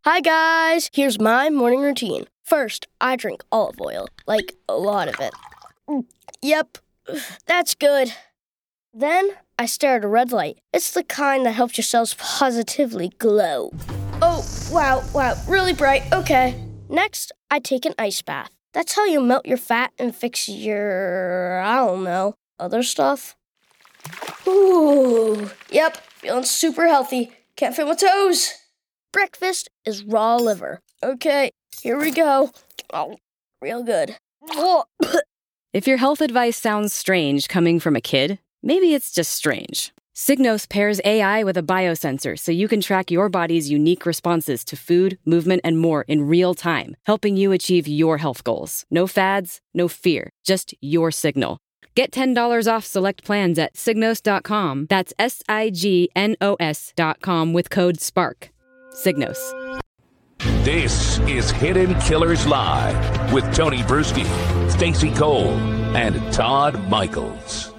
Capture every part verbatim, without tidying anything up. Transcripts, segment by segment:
Hi, guys. Here's my morning routine. First, I drink olive oil, like a lot of it. Yep, that's good. Then, I stare at a red light. It's the kind that helps your cells positively glow. Oh, wow, wow, really bright. Okay. Next, I take an ice bath. That's how you melt your fat and fix your, I don't know, other stuff. Ooh, yep, feeling super healthy. Can't feel my toes. Breakfast is raw liver. Okay, here we go. Oh, real good. If your health advice sounds strange coming from a kid, maybe it's just strange. Signos pairs A I with a biosensor so you can track your body's unique responses to food, movement, and more in real time, helping you achieve your health goals. No fads, no fear, just your signal. Get ten dollars off select plans at signos dot com. That's S I G N O S dot com with code SPARK. Signos. This is Hidden Killers Live with Tony Bruschi, Stacey Cole, and Todd Michaels.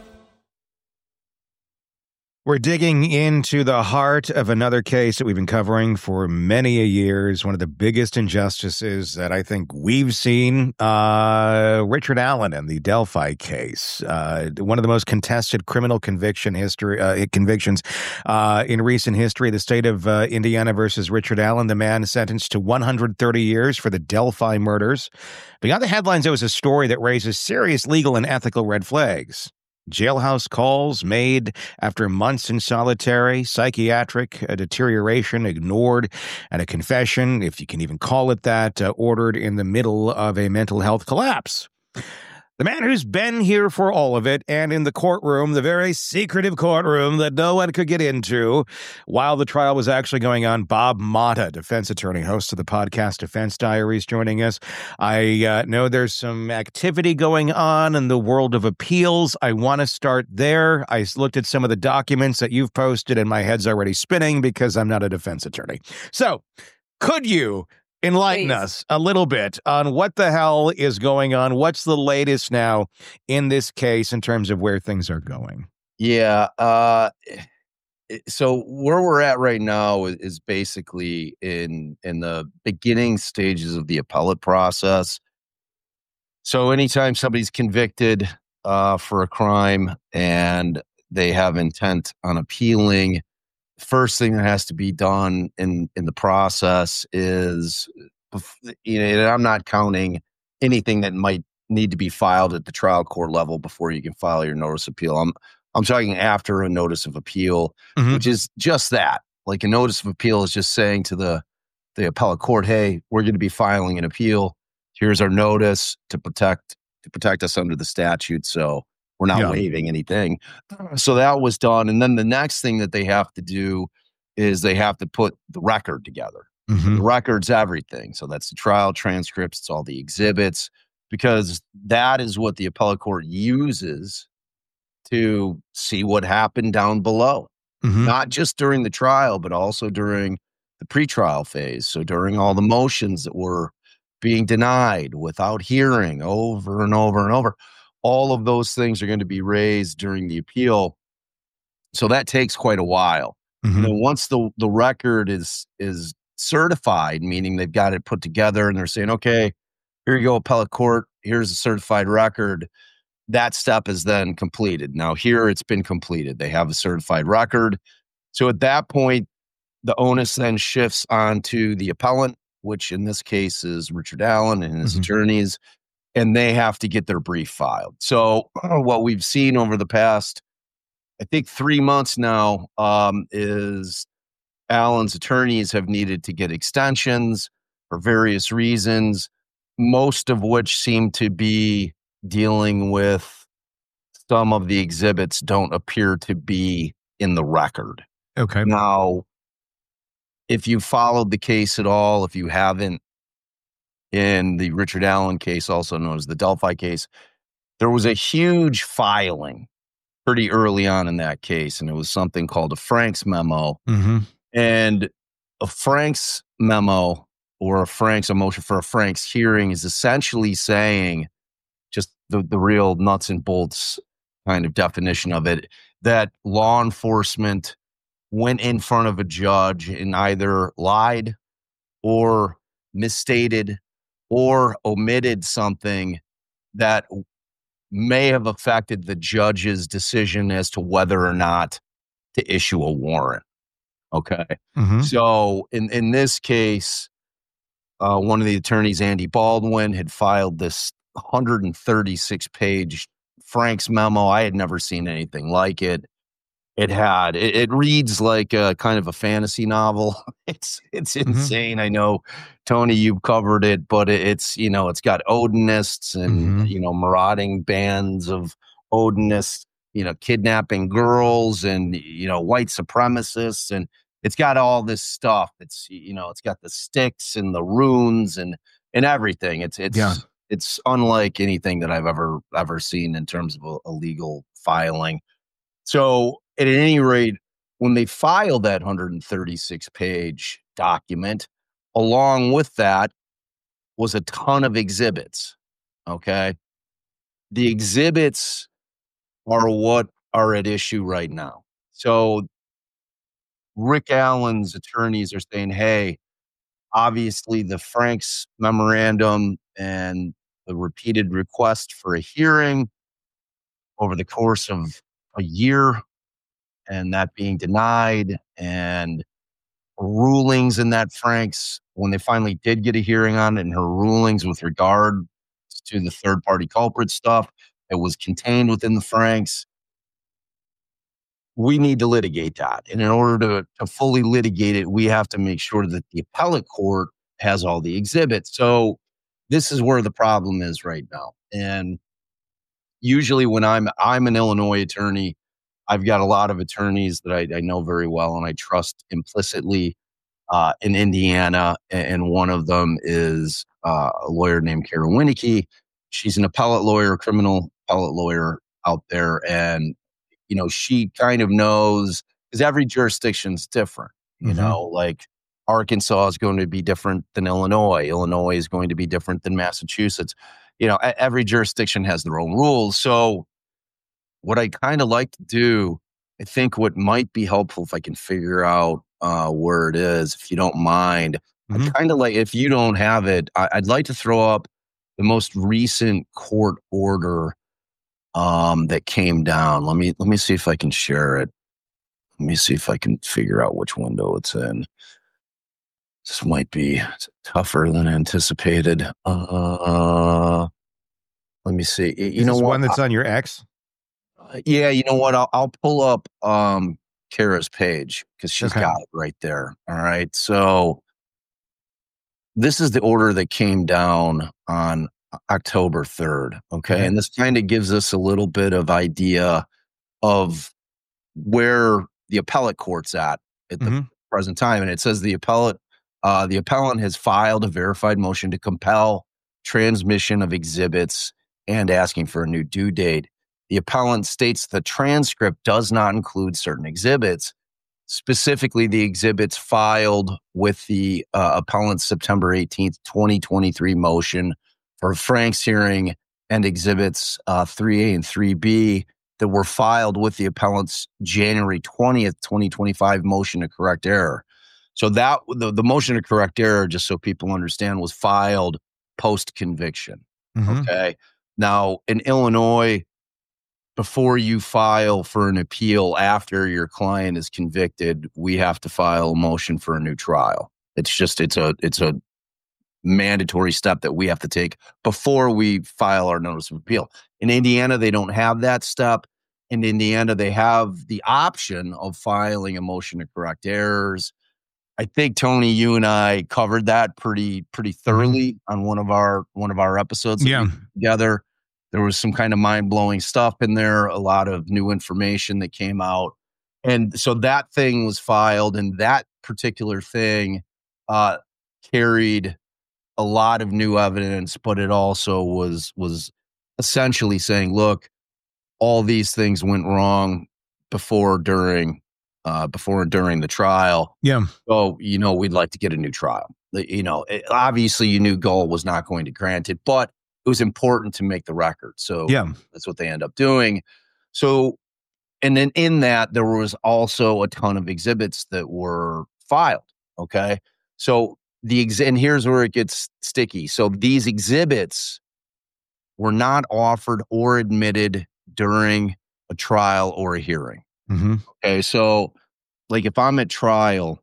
We're digging into the heart of another case that we've been covering for many a years. One of the biggest injustices that I think we've seen, uh, Richard Allen and the Delphi case. Uh, one of the most contested criminal conviction history uh, convictions uh, in recent history. The state of uh, Indiana versus Richard Allen, the man sentenced to one hundred thirty years for the Delphi murders. Beyond the headlines, it was a story that raises serious legal and ethical red flags. Jailhouse calls made after months in solitary, psychiatric uh, deterioration ignored, and a confession, if you can even call it that, uh, ordered in the middle of a mental health collapse. The man who's been here for all of it, and in the courtroom, the very secretive courtroom that no one could get into while the trial was actually going on, Bob Motta, defense attorney, host of the podcast Defense Diaries, joining us. I uh, know there's some activity going on in the world of appeals. I want to start there. I looked at some of the documents that you've posted, and my head's already spinning because I'm not a defense attorney. So, could you enlighten Please. us a little bit on what the hell is going on? What's the latest now in this case in terms of where things are going? Yeah. Uh, so where we're at right now is, is basically in in the beginning stages of the appellate process. So anytime somebody's convicted uh, for a crime and they have intent on appealing, first thing that has to be done in, in the process is, you know, and I'm not counting anything that might need to be filed at the trial court level before you can file your notice of appeal. I'm I'm talking after a notice of appeal, mm-hmm. which is just that. Like a notice of appeal is just saying to the, the appellate court, hey, we're going to be filing an appeal. Here's our notice to protect to protect us under the statute. So we're not yeah. waiving anything. So that was done. And then the next thing that they have to do is they have to put the record together. Mm-hmm. The record's everything. So that's the trial transcripts, it's all the exhibits, because that is what the appellate court uses to see what happened down below. Mm-hmm. Not just during the trial, but also during the pretrial phase. So during all the motions that were being denied without hearing over and over and over. All of those things are going to be raised during the appeal. So that takes quite a while. Mm-hmm. And then once the, the record is is certified, meaning they've got it put together and they're saying, okay, here you go, appellate court, here's a certified record. That step is then completed. Now here it's been completed. They have a certified record. So at that point, the onus then shifts onto the appellant, which in this case is Richard Allen and his mm-hmm. attorneys. And they have to get their brief filed. So uh, what we've seen over the past, I think, three months now um, is Allen's attorneys have needed to get extensions for various reasons, most of which seem to be dealing with some of the exhibits don't appear to be in the record. Okay. Now, if you followed the case at all, if you haven't, in the Richard Allen case, also known as the Delphi case, there was a huge filing pretty early on in that case, and it was something called a Franks memo. Mm-hmm. And a Franks memo, or a Franks, a motion for a Franks hearing, is essentially saying, just the, the real nuts and bolts kind of definition of it, that law enforcement went in front of a judge and either lied or misstated or omitted something that may have affected the judge's decision as to whether or not to issue a warrant. Okay. Mhm. So in, in this case, uh, one of the attorneys, Andy Baldwin, had filed this one hundred thirty-six page Frank's memo. I had never seen anything like it. It had, it, it reads like a kind of a fantasy novel. It's, it's insane. I know, Tony, you've covered it, but it, it's, you know, it's got Odinists and, Mhm. you know, marauding bands of Odinists, you know, kidnapping girls and, you know, white supremacists. And it's got all this stuff. It's, you know, it's got the sticks and the runes and, and everything. It's, it's, Yeah. it's unlike anything that I've ever, ever seen in terms of a, a legal filing. So at any rate, when they filed that one hundred thirty-six page document, along with that was a ton of exhibits. Okay. The exhibits are what are at issue right now. So Rick Allen's attorneys are saying, hey, obviously the Frank's memorandum and the repeated request for a hearing over the course of a year and that being denied and rulings in that Frank's, when they finally did get a hearing on it and her rulings with regard to the third party culprit stuff, it was contained within the Frank's. We need to litigate that. And in order to, to fully litigate it, we have to make sure that the appellate court has all the exhibits. So this is where the problem is right now. And usually when I'm, I'm an Illinois attorney, I've got a lot of attorneys that I, I know very well and I trust implicitly uh, in Indiana. And one of them is uh, a lawyer named Kara Winnicky. She's an appellate lawyer, criminal appellate lawyer out there. And, you know, she kind of knows, because every jurisdiction's different, you Mhm. know, like Arkansas is going to be different than Illinois. Illinois is going to be different than Massachusetts. You know, e- every jurisdiction has their own rules. So what I kind of like to do, I think what might be helpful if I can figure out uh, where it is, if you don't mind, Mhm. I'd kind of like, if you don't have it, I, I'd like to throw up the most recent court order um, that came down. Let me let me see if I can share it. Let me see if I can figure out which window it's in. This might be tougher than anticipated. Uh, let me see. Y- You Is know this what? one that's on your X? Uh, Yeah, you know what? I'll, I'll pull up um, Kara's page because she's Okay. got it right there. All right. So this is the order that came down on October third. Okay. Okay. And this kind of gives us a little bit of idea of where the appellate court's at at the Mhm. present time. And it says the appellate, uh, the appellant has filed a verified motion to compel transmission of exhibits and asking for a new due date. The appellant states the transcript does not include certain exhibits, specifically the exhibits filed with the uh, appellant's September eighteenth, twenty twenty-three motion for Frank's hearing and exhibits uh, three A and three B that were filed with the appellant's January twentieth, twenty twenty-five motion to correct error. So that the, the motion to correct error, just so people understand, was filed post-conviction. Mhm. Okay. Now in Illinois, before you file for an appeal after your client is convicted, we have to file a motion for a new trial. It's just it's a it's a mandatory step that we have to take before we file our notice of appeal. In Indiana, they don't have that step. In Indiana, they have the option of filing a motion to correct errors. I think Tony, you and I covered that pretty pretty thoroughly on one of our one of our episodes that Yeah. we did together. There was some kind of mind-blowing stuff in there, a lot of new information that came out. And so that thing was filed, and that particular thing uh, carried a lot of new evidence, but it also was was essentially saying, look, all these things went wrong before, during, uh, before and during the trial. Yeah. So, you know, we'd like to get a new trial. The- You know, it- obviously you knew Gull was not going to grant it, but it was important to make the record. So Yeah. that's what they end up doing. So, and then in that, there was also a ton of exhibits that were filed. Okay. So the ex- and here's where it gets sticky. So these exhibits were not offered or admitted during a trial or a hearing. Mm-hmm. Okay, so like if I'm at trial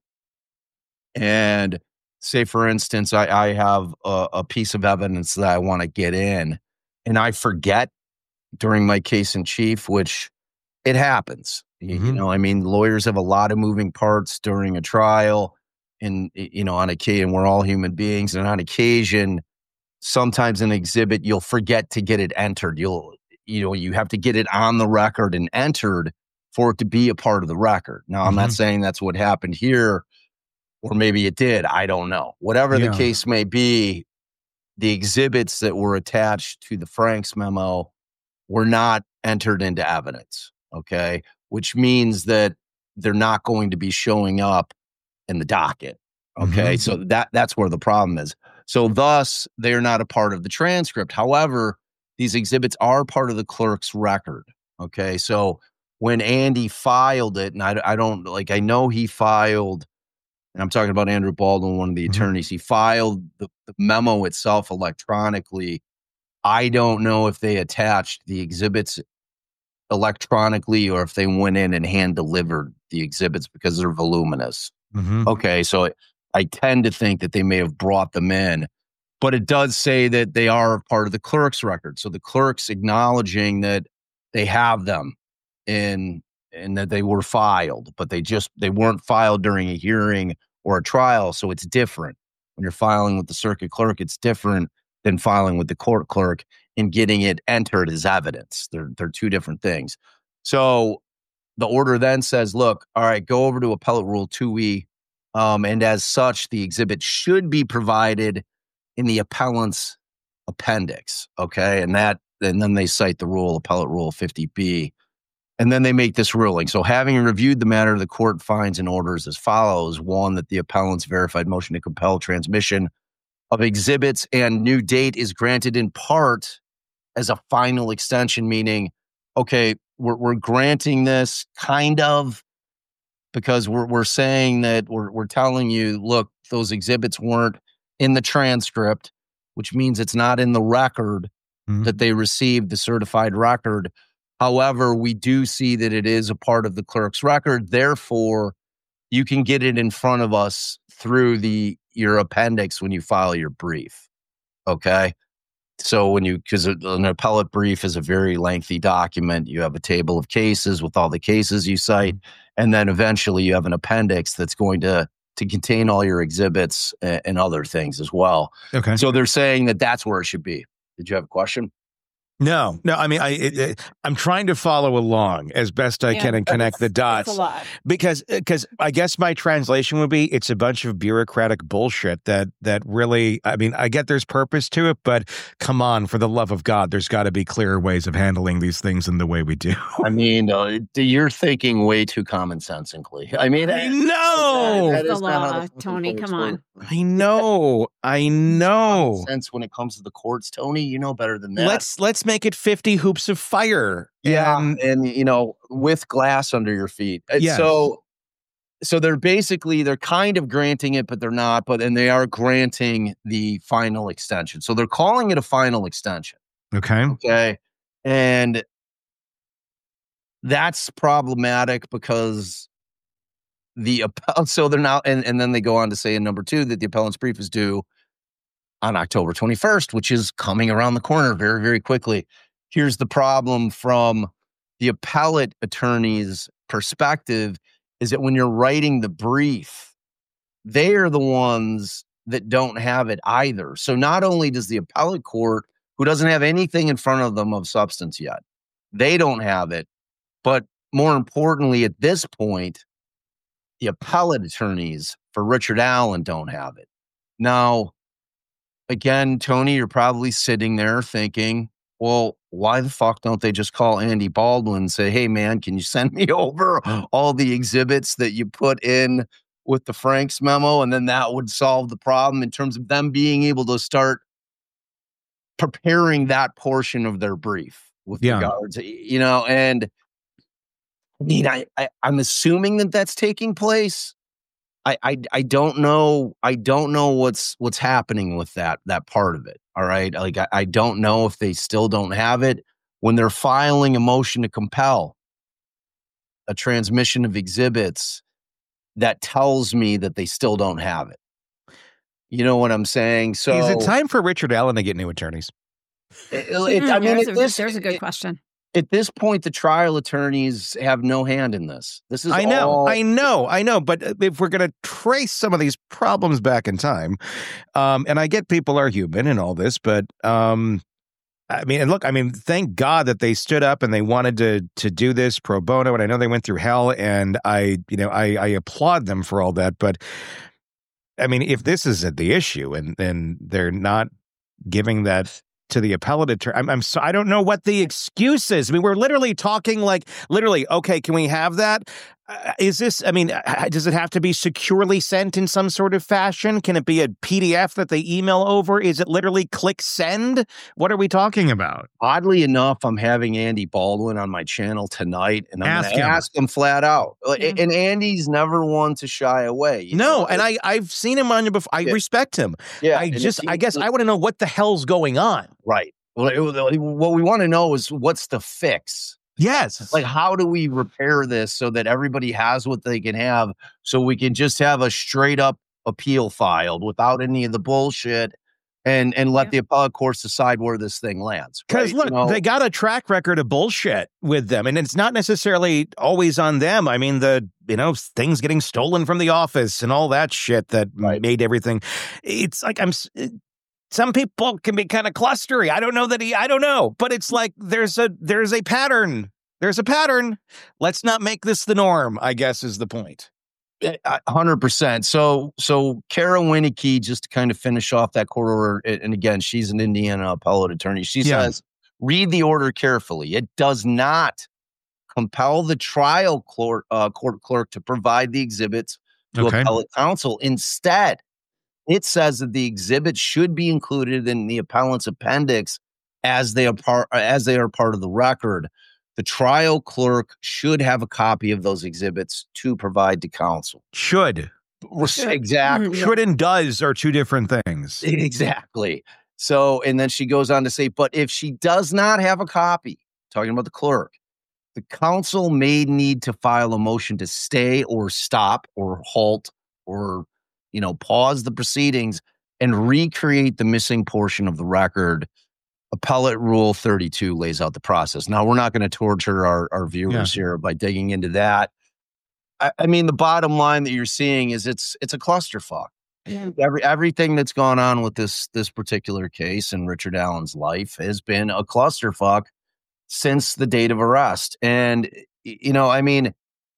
and say, for instance, I, I have a, a piece of evidence that I want to get in and I forget during my case in chief, which it happens. You, Mhm. you know, I mean, lawyers have a lot of moving parts during a trial, and you know, on occasion, we're all human beings, and on occasion, sometimes an exhibit you'll forget to get it entered. You'll, you know, you have to get it on the record and entered for it to be a part of the record. Now, I'm not Mhm. saying that's what happened here, or maybe it did. I don't know. Whatever Yeah. the case may be, the exhibits that were attached to the Franks memo were not entered into evidence. Okay. Which means that they're not going to be showing up in the docket. Okay. Mhm. So that that's where the problem is. So thus, they're not a part of the transcript. However, these exhibits are part of the clerk's record. Okay. So when Andy filed it, and I, I don't like, I know he filed, and I'm talking about Andrew Baldwin, one of the Mhm. attorneys, he filed the, the memo itself electronically. I don't know if they attached the exhibits electronically or if they went in and hand delivered the exhibits because they're voluminous. Mhm. Okay, so I tend to think that they may have brought them in, but it does say that they are part of the clerk's record. So the clerk's acknowledging that they have them in and that they were filed, but they just they weren't filed during a hearing or a trial. So it's different. When you're filing with the circuit clerk, it's different than filing with the court clerk and getting it entered as evidence. They're they're two different things. So the order then says, look, all right, go over to Appellate Rule two E. Um, and as such, the exhibit should be provided in the appellant's appendix. Okay. And that, and then they cite the rule, Appellate Rule fifty B. And then they make this ruling. So having reviewed the matter, the court finds and orders as follows. One, that the appellant's verified motion to compel transmission of exhibits and new date is granted in part as a final extension, meaning, okay, we're, we're granting this kind of because we're we're saying that we're we're telling you, look, those exhibits weren't in the transcript, which means it's not in the record Mhm. that they received, the certified record. However, we do see that it is a part of the clerk's record. Therefore, you can get it in front of us through the your appendix when you file your brief. Okay. So when you, because an appellate brief is a very lengthy document, you have a table of cases with all the cases you cite, and then eventually you have an appendix that's going to to contain all your exhibits and, and other things as well. Okay. So they're saying that that's where it should be. Did you have a question? No, no. I mean, I it, it, I'm trying to follow along as best I Yeah, can and connect the It's dots a lot. because because I guess my translation would be it's a bunch of bureaucratic bullshit that that really. I mean, I get there's purpose to it, but come on, for the love of God, there's got to be clearer ways of handling these things than the way we do. I mean, uh, you're thinking way too commonsensically. I mean, I know, that The is not how law, the fucking Tony, courts come on. work. I know, I know. Sense when it comes to the courts, Tony, you know better than that. Let's let's make it fifty hoops of fire. Yeah, And- and you know, with glass under your feet. And Yes. So, so they're basically they're kind of granting it, but they're not. But and they are granting the final extension. So they're calling it a final extension. okay. Okay, and that's problematic because the appellant. So they're now, and and then they go on to say in number two that the appellant's brief is due on October twenty-first, which is coming around the corner very, very quickly. Here's the problem from the appellate attorney's perspective is that when you're writing the brief, they are the ones that don't have it either. So not only does the appellate court, who doesn't have anything in front of them of substance yet, they don't have it, but more importantly, at this point, the appellate attorneys for Richard Allen don't have it. Now, again, Tony, you're probably sitting there thinking, well, why the fuck don't they just call Andy Baldwin and say, hey, man, can you send me over all the exhibits that you put in with the Franks memo? And then that would solve the problem in terms of them being able to start preparing that portion of their brief with Yeah. regards, you know, and I mean, I, I, I'm assuming that that's taking place. I, I I don't know. I don't know what's what's happening with that that part of it. All right. Like I, I don't know if they still don't have it when they're filing a motion to compel a transmission of exhibits. That tells me that they still don't have it. You know what I'm saying? So is it time for Richard Allen to get new attorneys? It, it, I mean, there's, at a, this, there's a good it, question. At this point, the trial attorneys have no hand in this. This is I know, all- I know, I know. But if we're going to trace some of these problems back in time, um, and I get people are human and all this, but um, I mean, and look, I mean, thank God that they stood up and they wanted to to do this pro bono. And I know they went through hell, and I, you know, I, I applaud them for all that. But I mean, if this is the issue, and and they're not giving that to the appellate attorney, I'm, I'm so I don't know what the excuse is. I mean, we're literally talking like literally. Okay, can we have that? Uh, is this? I mean, uh, does it have to be securely sent in some sort of fashion? Can it be a P D F that they email over? Is it literally click send? What are we talking about? Oddly enough, I'm having Andy Baldwin on my channel tonight, and I'm Ask going to him. ask him flat out. Yeah. And Andy's never one to shy away. you No, know? and I I've seen him on you before. I Yeah. respect him. yeah, I and just if I he- guess I want to know what the hell's going on. right. Well, it- what we want to know is what's the fix. Yes, Like, how do we repair this so that everybody has what they can have, so we can just have a straight up appeal filed without any of the bullshit, and and let Yeah. the appellate courts decide where this thing lands. because right? look, You know? they got a track record of bullshit with them, and it's not necessarily always on them. I mean, the you know things getting stolen from the office and all that shit that Right. made everything. It's like I'm. s- Some people can be kind of clustery. I don't know that he. I don't know, but it's like there's a there's a pattern. There's a pattern. Let's not make this the norm, I guess, is the point. A hundred percent. So, so Kara Winnicky, just to kind of finish off that court order, and and again, she's an Indiana appellate attorney. She Yeah. says, read the order carefully. It does not compel the trial clerk, uh, court clerk to provide the exhibits to Okay. appellate counsel. Instead, it says that the exhibits should be included in the appellant's appendix as they are part as they are part of the record. The trial clerk should have a copy of those exhibits to provide to counsel. Should Exactly. Mhm. Yeah. should and does are two different things. Exactly. So, and then she goes on to say, but if she does not have a copy, talking about the clerk, the counsel may need to file a motion to stay or stop or halt or, you know, pause the proceedings and recreate the missing portion of the record. Appellate Rule thirty-two lays out the process. Now, we're not going to torture our, our viewers here by digging into that. I, I mean, the bottom line that you're seeing is it's it's a clusterfuck. Yeah. Every everything that's gone on with this this particular case in Richard Allen's life has been a clusterfuck since the date of arrest. And y- you know, I mean,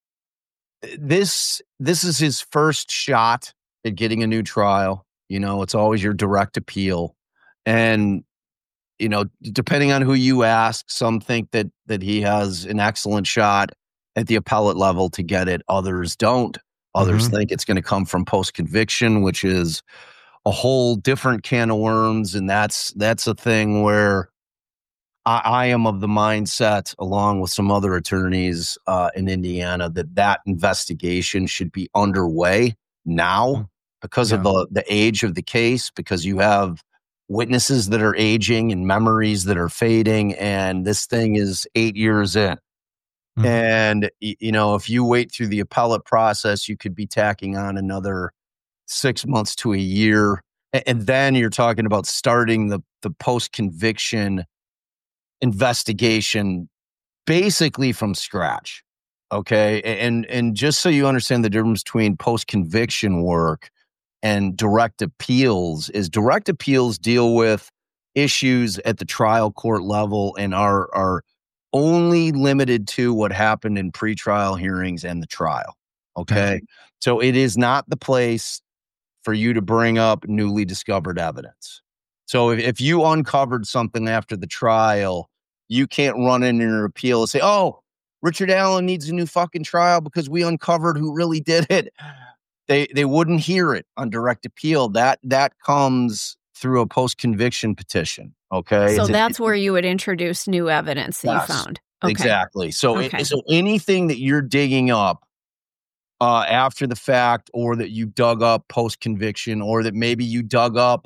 this this is his first shot at getting a new trial. You know, it's always your direct appeal, and you know, depending on who you ask, some think that that he has an excellent shot at the appellate level to get it. Others don't. Others Mhm. think it's going to come from post-conviction, which is a whole different can of worms. And that's that's a thing where I, I am of the mindset, along with some other attorneys uh, in Indiana, that that investigation should be underway now because of Yeah. the, the age of the case, because you have witnesses that are aging and memories that are fading. And this thing is eight years in. Mhm. And, y- you know, if you wait through the appellate process, you could be tacking on another six months to a year. A- And then you're talking about starting the, the post-conviction investigation basically from scratch. Okay. A- And, and just so you understand the difference between post-conviction work and direct appeals is direct appeals deal with issues at the trial court level and are, are only limited to what happened in pretrial hearings and the trial. Okay. So it is not the place for you to bring up newly discovered evidence. So if, if you uncovered something after the trial, you can't run in your appeal and say, oh, Richard Allen needs a new fucking trial because we uncovered who really did it. They they wouldn't hear it on direct appeal. That that comes through a post-conviction petition. Okay. So It's a- that's where you would introduce new evidence that Yes, you found. Okay. Exactly. So, it- Okay. so anything that you're digging up uh, after the fact, or that you dug up post-conviction, or that maybe you dug up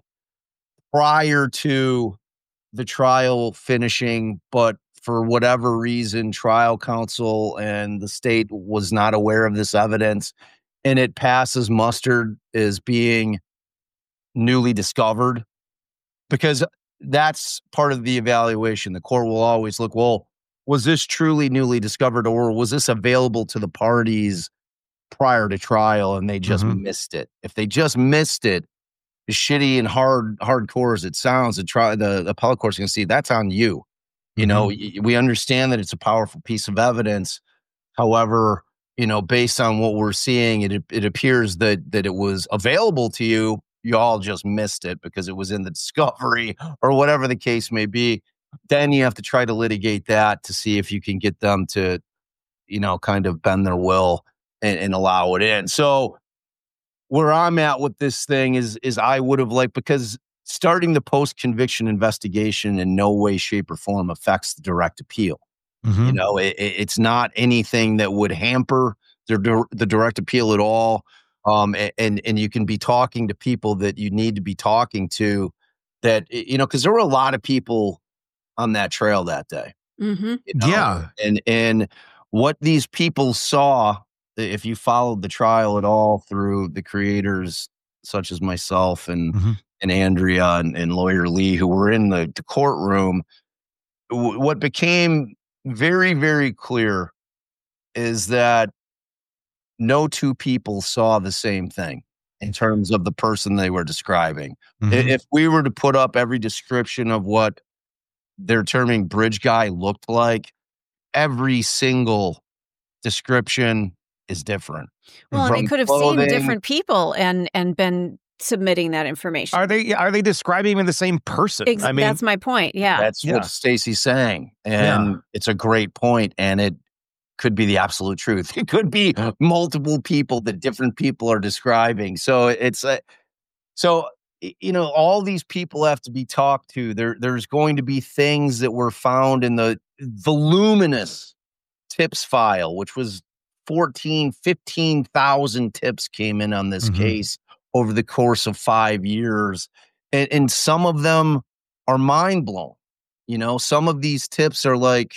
prior to the trial finishing, but for whatever reason, trial counsel and the state was not aware of this evidence, and it passes muster as being newly discovered, because that's part of the evaluation. The court will always look, well, was this truly newly discovered, or was this available to the parties prior to trial and they just Mhm. missed it? If they just missed it, as shitty and hard, hardcore as it sounds, the try the, the appellate court's going to see that's on you. You know, y- we understand that it's a powerful piece of evidence. However, you know, based on what we're seeing, it it appears that that it was available to you. You all just missed it because it was in the discovery or whatever the case may be. Then you have to try to litigate that to see if you can get them to, you know, kind of bend their will and, and allow it in. So where I'm at with this thing is, is I would have liked, because starting the post-conviction investigation in no way, shape, or form affects the direct appeal. Mhm. You know, it, it- it's not anything that would hamper the, dir- the direct appeal at all. Um, a- and, and you can be talking to people that you need to be talking to that, you know, because there were a lot of people on that trail that day. Mm-hmm. You know? Yeah. And and what these people saw, if you followed the trial at all through the creators such as myself and Mhm. and Andrea and, and lawyer Lee, who were in the, the courtroom, w- what became very, very clear is that no two people saw the same thing in terms of the person they were describing. I- Mhm. If we were to put up every description of what they're terming bridge guy looked like, every single description is different. Well, and they From could have seen clothing- different people and and been submitting that information. Are they are they describing even the same person? Ex- I mean, that's my point. Yeah. That's Yeah. what Stacy's saying. And Yeah. it's a great point, and it could be the absolute truth. It could be multiple people that different people are describing. So it's a, so y- you know, all these people have to be talked to. There there's going to be things that were found in the voluminous tips file, which was fourteen, fifteen thousand tips came in on this Mhm. case over the course of five years. And, and some of them are mind blown. You know, some of these tips are like,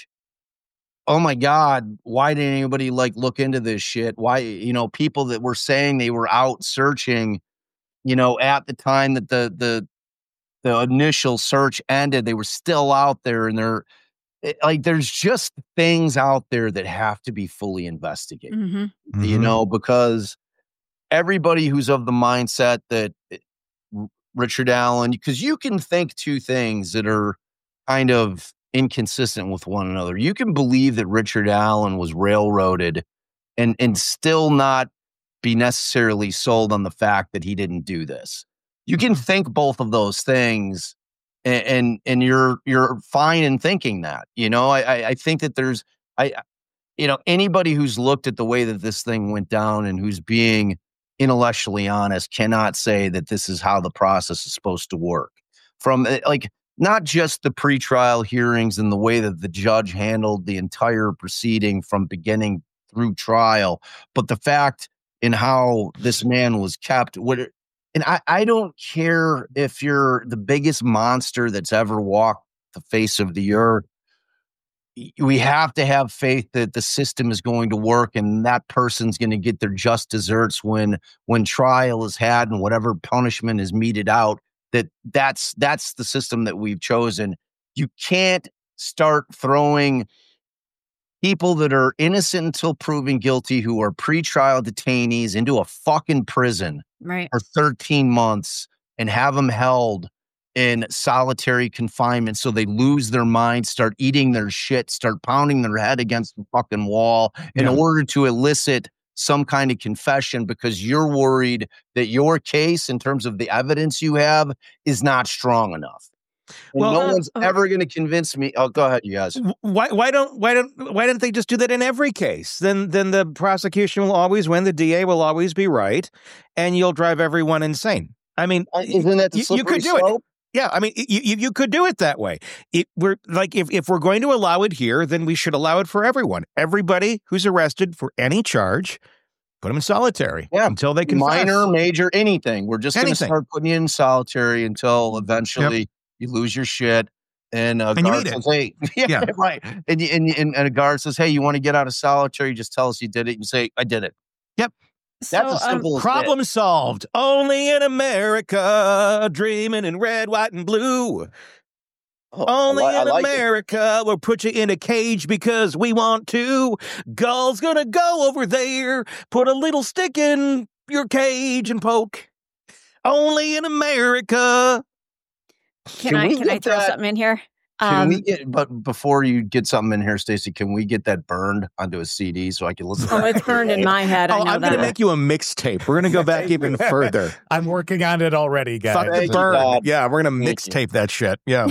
oh my God, why didn't anybody like look into this shit? Why, you know, people that were saying they were out searching, you know, at the time that the, the, the initial search ended, they were still out there, and they're it- like, there's just things out there that have to be fully investigated, Mm-hmm. you Mhm. know, because everybody who's of the mindset that it- R- Richard Allen, because you can think two things that are kind of inconsistent with one another. You can believe that Richard Allen was railroaded and and still not be necessarily sold on the fact that he didn't do this. You can think both of those things, and and, and you're you're fine in thinking that. You know, I I, I think that there's I you know, anybody who's looked at the way that this thing went down and who's being intellectually honest cannot say that this is how the process is supposed to work. From uh, like not just the pretrial hearings and the way that the judge handled the entire proceeding from beginning through trial, but the fact in how this man was kept. What, it- and I, I don't care if you're the biggest monster that's ever walked the face of the earth. We have to have faith that the system is going to work, and that person's going to get their just desserts when when trial is had and whatever punishment is meted out. That that's that's the system that we've chosen. You can't start throwing people that are innocent until proven guilty, who are pretrial detainees, into a fucking prison Right. for thirteen months and have them held in solitary confinement so they lose their mind, start eating their shit, start pounding their head against the fucking wall in Yeah. order to elicit some kind of confession, because you're worried that your case, in terms of the evidence you have, is not strong enough. And Well, no uh, one's oh. ever going to convince me. Oh, go ahead, you guys. W- Why why don't why don't why don't they just do that in every case? Then then the prosecution will always win, the D A will always be right, and you'll drive everyone insane. I mean, Uh, Isn't that the you, you slippery could do it. slope? Yeah, I mean, you, you you could do it that way. It, we're like, if, if we're going to allow it here, then we should allow it for everyone. Everybody who's arrested for any charge Put them in solitary Yeah. until they confess. Minor, major, anything. We're just going to Anything. start putting you in solitary until eventually you lose your shit. And a And you guard eat it. says, hey, yeah, Yeah. right. And, you- and, and, and a guard says, hey, you want to get out of solitary? Just tell us you did it. You say, I did it. Yep. That's So, as um, simple as Problem solved. Only in America, dreaming in red, white, and blue. it. Oh, Only I, li- I in like it. America, we'll put you in a cage because we want to. Gull's gonna go over there, put a little stick in your cage and poke. Only in America. Can, Can I we can I get throw that- something in here? Can Um, we get, but before you get something in here, Stacey, can we get that burned onto a C D so I can listen to oh, that? it's burned in my head. I Oh, know I'm that. gonna make you a mixtape. We're gonna go back even further. I'm working on it already, guys. Fuck the Thank you, burn. God. Yeah, we're gonna Thank you. mixtape that shit. Yeah.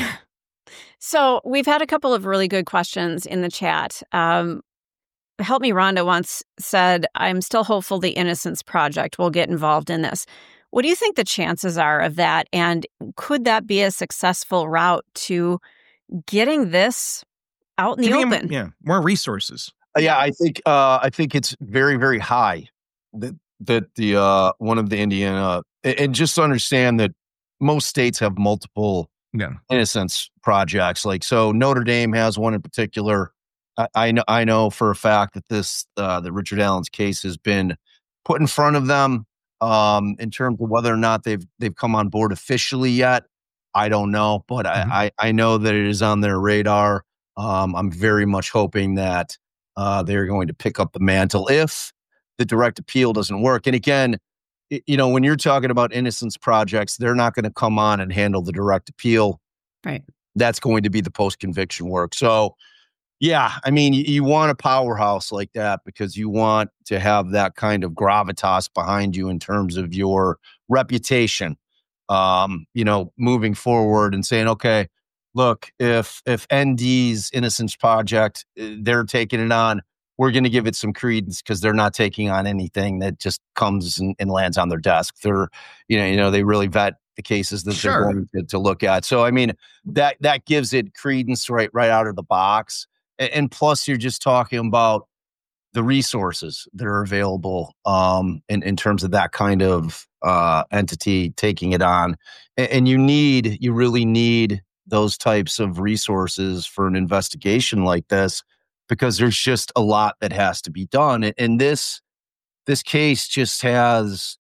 So we've had a couple of really good questions in the chat. Um, Help Me Rhonda once said, I'm still hopeful the Innocence Project will get involved in this. What do you think the chances are of that? And could that be a successful route to getting this out in the Give me- open? Yeah, more resources. Uh, Yeah, I think uh, I think it's very, very high that that the uh, one of the Indiana and, and just to understand that most states have multiple Yeah. innocence projects. Like so, Notre Dame has one in particular. I, I know I know for a fact that this uh, that Richard Allen's case has been put in front of them. Um, in terms of whether or not they've they've come on board officially yet, I don't know, but Mhm. I, I I know that it is on their radar. Um, I'm very much hoping that uh, they're going to pick up the mantle if the direct appeal doesn't work. And again, y- you know, when you're talking about innocence projects, they're not going to come on and handle the direct appeal. Right. That's going to be the post conviction work. So, yeah, I mean, you, you want a powerhouse like that because you want to have that kind of gravitas behind you in terms of your reputation. Um, you know, moving forward and saying, okay, look, if if N D's Innocence Project, uh, they're taking it on, we're going to give it some credence because they're not taking on anything that just comes and, and lands on their desk. They're, you know, you know, they really vet the cases that Sure. they're going to, to look at. So, I mean, that that gives it credence right right out of the box. And, and plus, you're just talking about the resources that are available um, in, in terms of that kind of uh, entity taking it on. And, and you need, you really need those types of resources for an investigation like this because there's just a lot that has to be done. And, and this, this case just has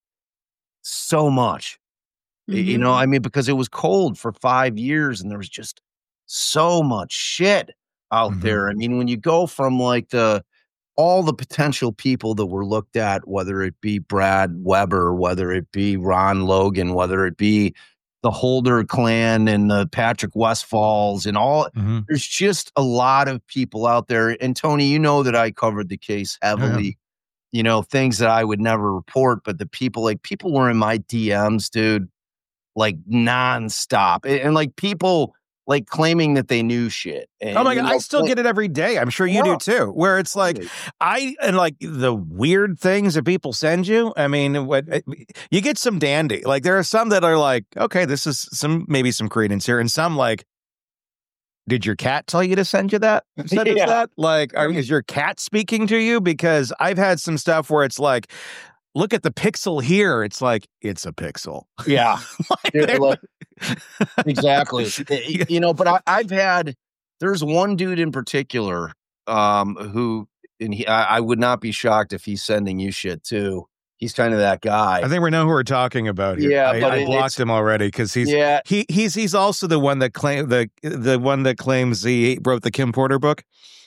so much, Y- you know, I mean, because it was cold for five years and there was just so much shit out Mhm. there. I mean, when you go from like the, all the potential people that were looked at, whether it be Brad Weber, whether it be Ron Logan, whether it be the Holder clan and the Patrick Westfalls and all, Mhm. there's just a lot of people out there. And Tony, you know that I covered the case heavily, you know, things that I would never report, but the people, like people were in my D Ms, dude, like nonstop. And, and like people like claiming that they knew shit. And, Oh my you God, know, I still like- get it every day. I'm sure you Yeah. do too. Where it's like, I, and like the weird things that people send you. I mean, what you get some dandy. Like there are some that are like, okay, this is some, maybe some credence here. And some like, did your cat tell you to send you that? Send us Yeah. that? Like, are, is your cat speaking to you? Because I've had some stuff where it's like, look at the pixel here. It's like, it's a pixel. Yeah. Like, Dude, they're- look, exactly. Y- You know, but I, I've had, there's one dude in particular um, who, and he, I, I would not be shocked if he's sending you shit too. He's kind of that guy. I think we know who we're talking about here. Yeah, I, but I it- blocked it's- him already because he's yeah. he he's he's also the one that claim the the one that claims he wrote the Kim Porter book.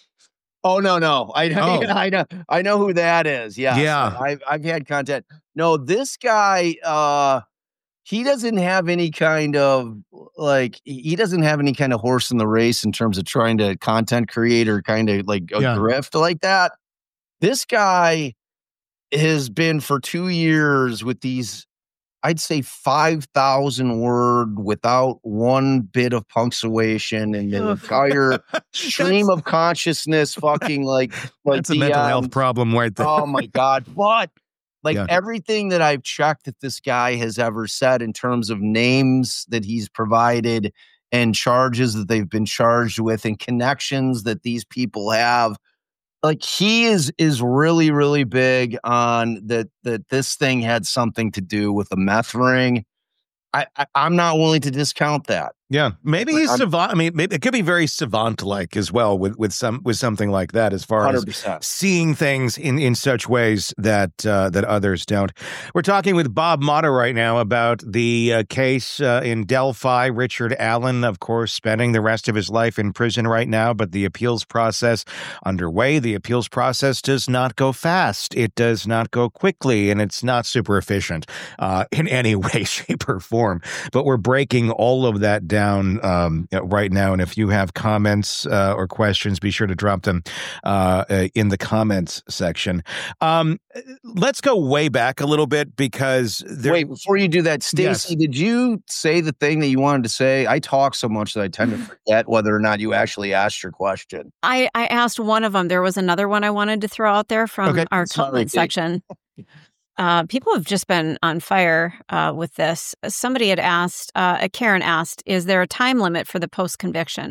Oh no, no. I Oh. I know I know who that is. Yes. Yeah. I've I've had content. No, this guy uh he doesn't have any kind of like he doesn't have any kind of horse in the race in terms of trying to content create or kind of like a Yeah. grift like that. This guy has been for two years with these, I'd say five thousand word without one bit of punctuation and an Oof. entire stream of consciousness fucking like, like That's a mental D health M. problem right there. Oh my God. But like Yeah. everything that I've checked that this guy has ever said in terms of names that he's provided and charges that they've been charged with and connections that these people have, like he is is really, really big on that that this thing had something to do with a meth ring. I, I I'm not willing to discount that. Yeah, maybe he's I'm- savant. I mean, maybe it could be very savant-like as well with, with some with something like that, as far one hundred as percent. seeing things in, in such ways that uh, that others don't. We're talking with Bob Motta right now about the uh, case uh, in Delphi. Richard Allen, of course, spending the rest of his life in prison right now, but the appeals process underway. The appeals process does not go fast. It does not go quickly, and it's not super efficient uh, in any way, shape, or form. But we're breaking all of that down. down um, right now. And if you have comments uh, or questions, be sure to drop them uh, uh, in the comments section. Um, let's go way back a little bit because there... Wait, before you do that, Stacey, Yes. did you say the thing that you wanted to say? I talk so much that I tend to forget whether or not you actually asked your question. I, I asked one of them. There was another one I wanted to throw out there from Okay. our Sorry, comment Kate. section. Uh, people have just been on fire uh, with this. Somebody had asked, uh, Karen asked, is there a time limit for the post-conviction?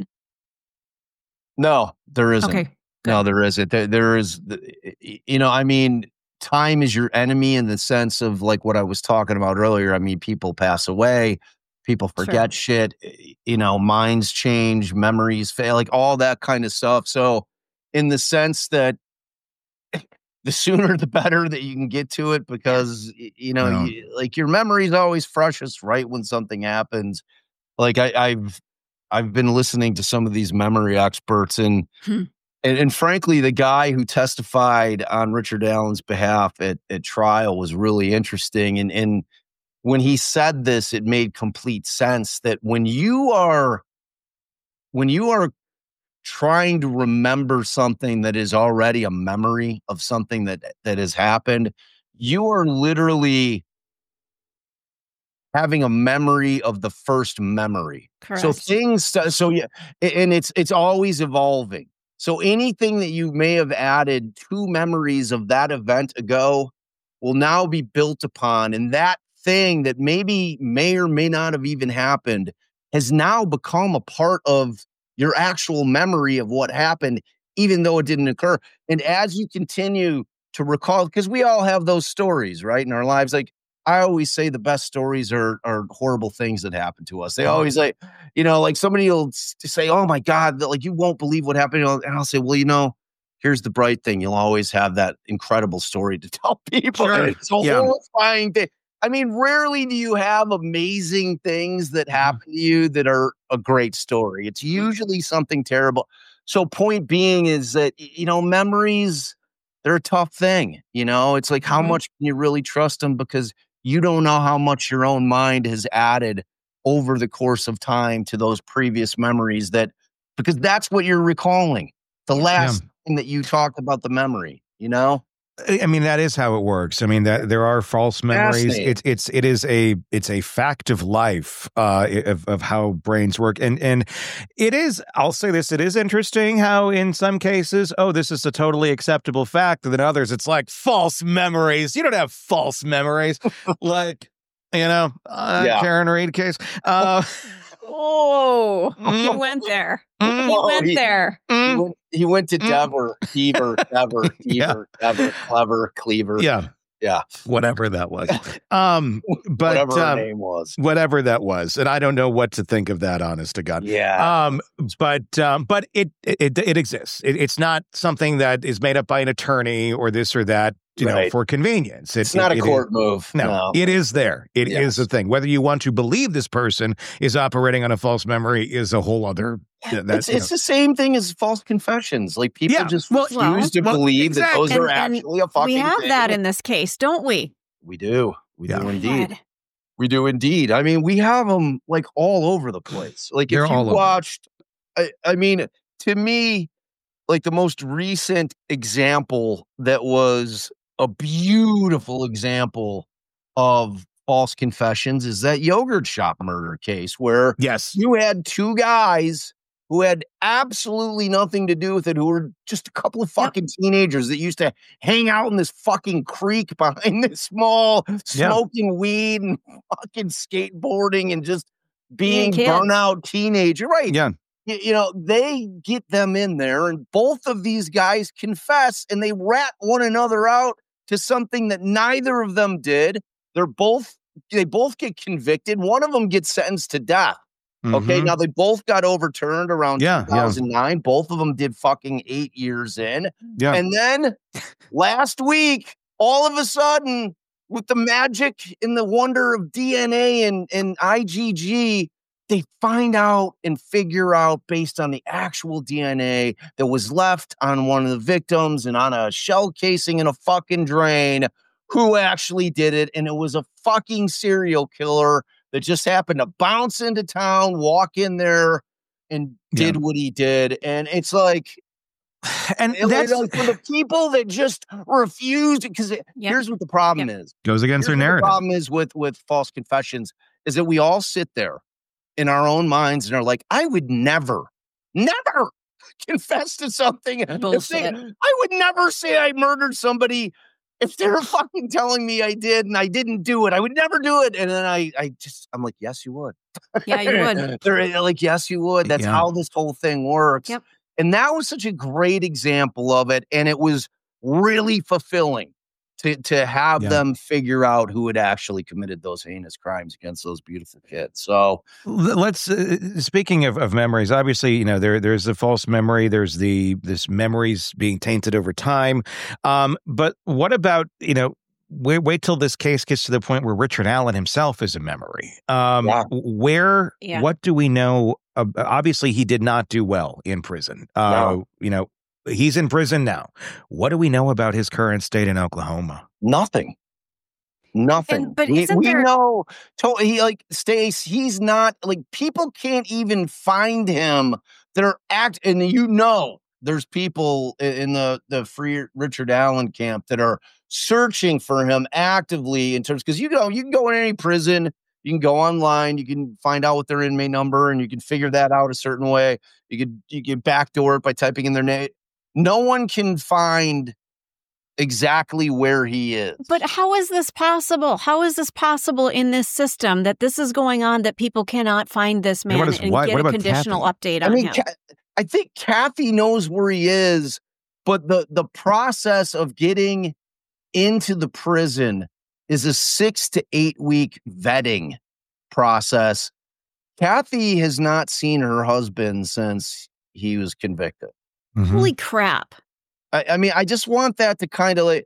No, there isn't. Okay. No, there isn't. There, there is, you know, I mean, time is your enemy in the sense of like what I was talking about earlier. I mean, people pass away, people forget shit, you know, minds change, memories fail, like all that kind of stuff. So, in the sense that the sooner the better that you can get to it, because y- you know, Yeah. you, like your memory is always freshest right when something happens. Like I, I've I've been listening to some of these memory experts, and, Hmm. and and frankly, the guy who testified on Richard Allen's behalf at, at trial was really interesting. And and when he said this, it made complete sense that when you are when you are trying to remember something that is already a memory of something that that has happened, you are literally having a memory of the first memory. Correct. So things, so yeah, a- and it's it's always evolving. So anything that you may have added to memories of that event ago will now be built upon, and that thing that maybe may or may not have even happened has now become a part of your actual memory of what happened, even though it didn't occur. And as you continue to recall, because we all have those stories, right, in our lives. Like I always say, the best stories are are horrible things that happen to us. They always like, you know, like somebody will s- say, "Oh my God, that, like you won't believe what happened," and I'll, and I'll say, "Well, you know, here's the bright thing: you'll always have that incredible story to tell people." Sure. And it's a Yeah. horrifying thing. I mean, rarely do you have amazing things that happen to you that are a great story. It's usually something terrible. So, point being is that y- you know, memories, they're a tough thing. You know, it's like how Mhm. much can you really trust them, because you don't know how much your own mind has added over the course of time to those previous memories, that because that's what you're recalling. The last thing that you talked about, the memory, you know? I I mean, that is how it works. I mean, that there are false memories. Fascinating. It's it's it is a it's a fact of life uh, of of how brains work, and and it is. I'll say this: it is interesting how in some cases, oh, this is a totally acceptable fact, and then others, it's like false memories. You don't have false memories, like you know, uh, Yeah. Karen Reed case. Uh, Oh, he Mm. went there. mm, He Oh, went he- there. He mm, went, he went to Mm. Dever, Dever, Dever, Yeah. Dever, Dever, Clever, Cleaver. yeah, Yeah. whatever that was. Um, but Whatever her um, name was. whatever that was, and I don't know what to think of that. Honest to God. Yeah. Um, but um, but it it it exists. It, it's not something that is made up by an attorney or this or that, you know, Right. for convenience. It- it's not it- a it court is- move. No, No. it is there. It is Yes. a thing. Whether you want to believe this person is operating on a false memory is a whole other. yeah, that, It's, you it's know. the same thing as false confessions. Like people Yeah. just Well, refuse well, to well, believe that exactly. those are And- and actually a fucking We have thing. that in this case, don't we? We do. We Yeah. do indeed. God. We do indeed. I mean, we have them like all over the place. Like They're if you all over. watched, I, I mean, to me, like the most recent example that was a beautiful example of false confessions is that yogurt shop murder case, where Yes. you had two guys who had absolutely nothing to do with it, who were just a couple of Yep. fucking teenagers that used to hang out in this fucking creek behind this mall, Yeah. smoking weed and fucking skateboarding and just being kids. burnout teenager. Right. Yeah. you, you know, they get them in there, and both of these guys confess, and they rat one another out to something that neither of them did. They're both, they both get convicted. One of them gets sentenced to death. Okay, Mhm. now they both got overturned around Yeah, two thousand nine. Yeah. Both of them did fucking eight years in. Yeah. And then last week, all of a sudden, with the magic and the wonder of D N A and, and I G G, they find out and figure out based on the actual D N A that was left on one of the victims and on a shell casing in a fucking drain who actually did it. And it was a fucking serial killer that just happened to bounce into town, walk in there, and did Yeah. what he did. And it's like, And it- that's like for the people that just refused, because Yep. here's what the problem is. goes against Here's their what narrative. The problem is with with false confessions is that we all sit there in our own minds and are like, I would never, never confess to something. If they- Bullshit. I would never say I murdered somebody if they're fucking telling me I did and I didn't do it. I would never do it. And then I, I just, I'm like, yes, you would. Yeah, you would. They're like, yes, you would. That's Yeah. how this whole thing works. Yep. And that was such a great example of it. And it was really fulfilling to, to have Yeah. them figure out who had actually committed those heinous crimes against those beautiful kids. So L- Let's. Uh, speaking of, of memories, obviously, you know there there's the false memory. There's the this memories being tainted over time. Um, but what about you know? Wait, wait till this case gets to the point where Richard Allen himself is a memory. Um, Yeah. Where? Yeah. What do we know? Uh, obviously, he did not do well in prison. Uh, No. You know, he's in prison now. What do we know about his current state in Oklahoma? nothing. Nothing. And- but we, isn't we there- know to, he like Stace, he's not like people can't even find him that are act and you know there's people i- in the the free Richard Allen camp that are searching for him actively in terms because you go you can go in any prison, you can go online, you can find out what their inmate number and you can figure that out a certain way. You could you can backdoor it by typing in their name. No one can find exactly where he is. But how is this possible? How is this possible in this system that this is going on, that people cannot find this And what man is- and why- get what a about conditional Kathy? update I on mean, him? Ca- I think Kathy knows where he is, but the the process of getting into the prison is a six to eight week vetting process. Kathy has not seen her husband since he was convicted. Mhm. Holy crap. I, I mean, I just want that to kind of like,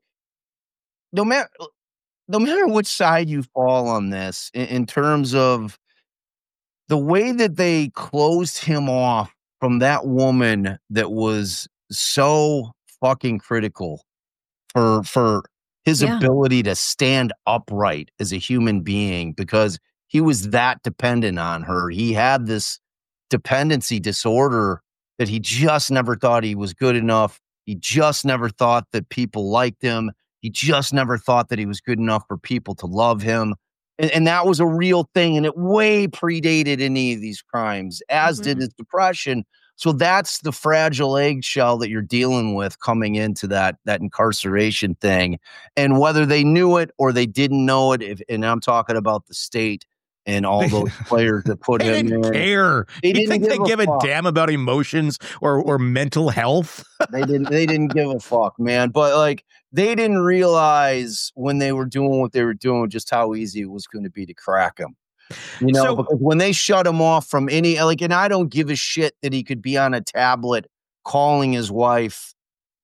no matter no matter which side you fall on this, in, in terms of the way that they closed him off from that woman that was so fucking critical for for his Yeah. ability to stand upright as a human being, because he was that dependent on her. He had this dependency disorder that he just never thought he was good enough. He just never thought that people liked him. He just never thought that he was good enough for people to love him. And, and that was a real thing. And it way predated any of these crimes, as Mhm. did his depression. So that's the fragile eggshell that you're dealing with coming into that, that incarceration thing. And whether they knew it or they didn't know it, if, and I'm talking about the state and all those players that put They him didn't in. care. They you didn't think they give a give a fuck. damn about emotions or or mental health? They didn't they didn't give a fuck, man. But like they didn't realize when they were doing what they were doing just how easy it was going to be to crack him. You know, So- because when they shut him off from any like, and I don't give a shit that he could be on a tablet calling his wife,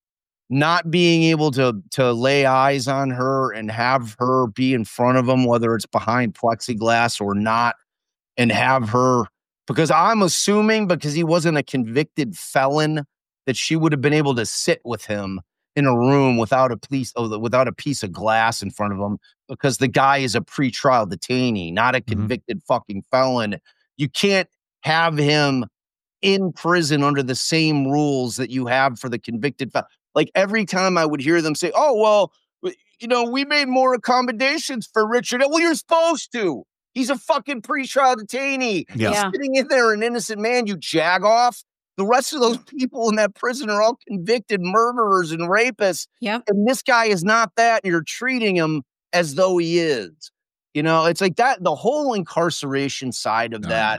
not being able to to lay eyes on her and have her be in front of him, whether it's behind plexiglass or not, and have her, because I'm assuming because he wasn't a convicted felon that she would have been able to sit with him in a room without a police oh, without a piece of glass in front of him, because the guy is a pretrial detainee, not a convicted fucking felon. You can't have him in prison under the same rules that you have for the convicted felon. Like every time I would hear them say, "Oh, well, w- you know, we made more accommodations for Richard." Well, you're supposed to. He's a fucking pretrial detainee. Yeah. He's Yeah. sitting in there, an innocent man, you jag off. The rest of those people in that prison are all convicted murderers and rapists. Yep. And this guy is not that. And you're treating him as though he is. You know, it's like that. The whole incarceration side of Oh, that, yeah.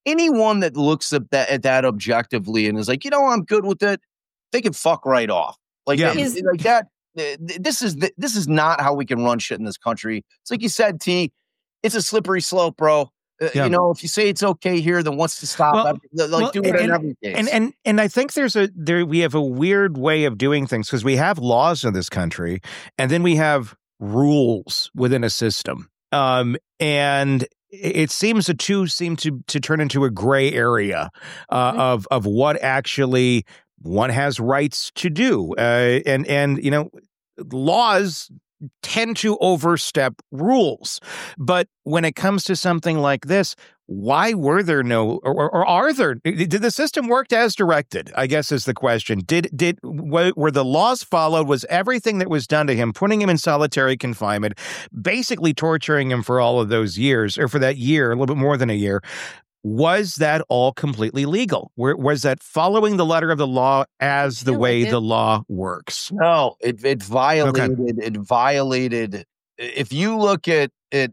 anyone that looks at that, at that objectively and is like, you know, I'm good with it, they can fuck right off. Like, Yeah. they- Is- like that. This is the, this is not how we can run shit in this country. It's like you said, T. It's a slippery slope, bro. Uh, Yeah. You know, if you say it's okay here, then what's to stop? Well, every- like well, do it and- in every case. And and and I think there's a there we have a weird way of doing things because we have laws in this country, and then we have rules within a system. Um, and it seems the two seem to to turn into a gray area uh, Mhm. of of what actually one has rights to do, uh, and and you know, laws tend to overstep rules. But when it comes to something like this, why were there no, or, or are there, did the system work as directed, I guess is the question. Did, did, were the laws followed? Was everything that was done to him, putting him in solitary confinement, basically torturing him for all of those years, or for that year, a little bit more than a year, was that all completely legal? Were, was that following the letter of the law as the feel way like it- the law works? No, it it violated it violated. If you look at at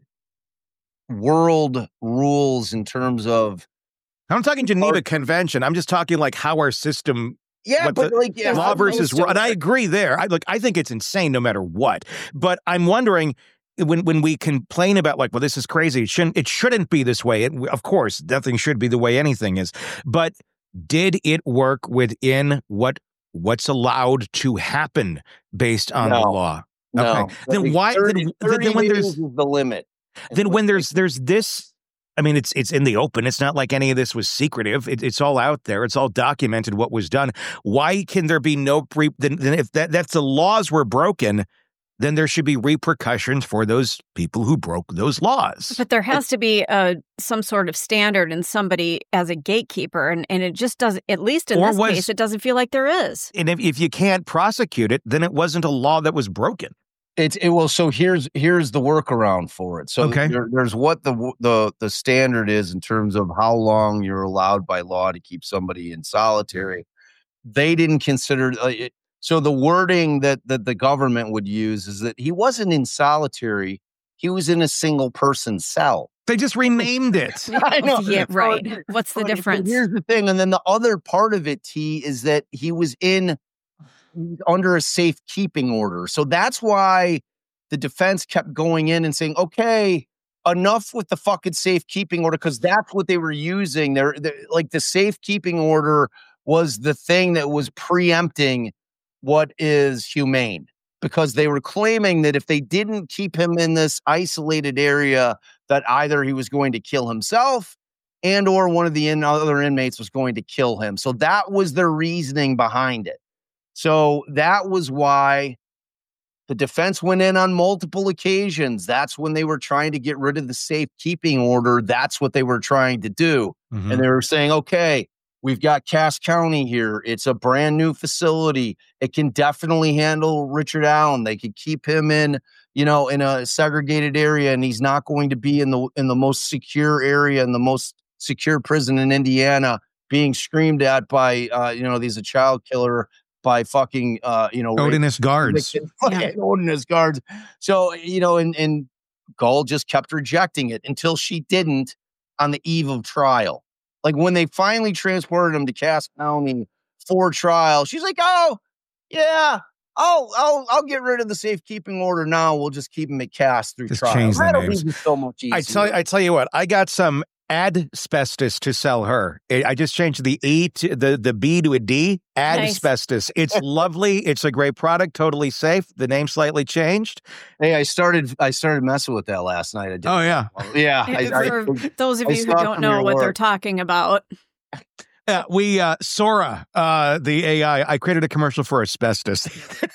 world rules in terms of I'm talking Geneva Or- Convention. I'm just talking like how our system, yeah, what but the like yeah, law I'm versus also- war. And I agree there. I look, I think it's insane no matter what. But I'm wondering when when we complain about like, well, this is crazy. It shouldn't it shouldn't be this way. It, of course, nothing should be the way anything is. But did it work within what what's allowed to happen based on the No. law? no. Okay. Then Like why- then- thirty, then- thirty then when days there's- is the limit. Then when there's there's this, I mean, it's it's in the open. It's not like any of this was secretive. It, it's all out there. It's all documented what was done. Why can there be no pre? Then, then if that that's the laws were broken, then there should be repercussions for those people who broke those laws. But there has to be a some sort of standard and somebody as a gatekeeper, and, and it just doesn't. At least in Or this was- case, it doesn't feel like there is. And if, if you can't prosecute it, then it wasn't a law that was broken. It's it well. So here's here's the workaround for it. So Okay. there, there's what the the the standard is in terms of how long you're allowed by law to keep somebody in solitary. They didn't consider uh, it. So the wording that that the government would use is that he wasn't in solitary. He was in a single person cell. They just renamed it. I know. Yeah, right. So- What's the But difference? Here's the thing, and then the other part of it, T, is that he was in under a safekeeping order. So that's why the defense kept going in and saying, "Okay, enough with the fucking safekeeping order," because that's what they were using. They're, they're like the safekeeping order was the thing that was preempting what is humane, because they were claiming that if they didn't keep him in this isolated area, that either he was going to kill himself and or one of the in- other inmates was going to kill him. So that was their reasoning behind it. So that was why the defense went in on multiple occasions. That's when they were trying to get rid of the safekeeping order. That's what they were trying to do. Mhm. And they were saying, okay, we've got Cass County here. It's a brand new facility. It can definitely handle Richard Allen. They could keep him in, you know, in a segregated area, and he's not going to be in the in the most secure area, in the most secure prison in Indiana, being screamed at by, uh, you know, he's a child killer by fucking, uh, you know, Odinist guards. fucking Odinist guards. So, you know, and and Gull just kept rejecting it until she didn't on the eve of trial. Like when they finally transported him to Cass County for trial, she's like, "Oh, yeah, I'll I'll I'll get rid of the safekeeping order now. We'll just keep him at Cass through Just trial." change the That'll names. be so much easier. I tell I tell you what, I got some asbestos to sell her. I I just changed the E to the, the B to a D. Nice. Asbestos. It's lovely. It's a great product. Totally safe. The name slightly changed. Hey, I started I started messing with that last night. I did. Oh yeah. Yeah. I, I, For those of I you who saw don't from know your what they're work. talking about, Yeah, we uh Sora, uh the A I. I created a commercial for asbestos.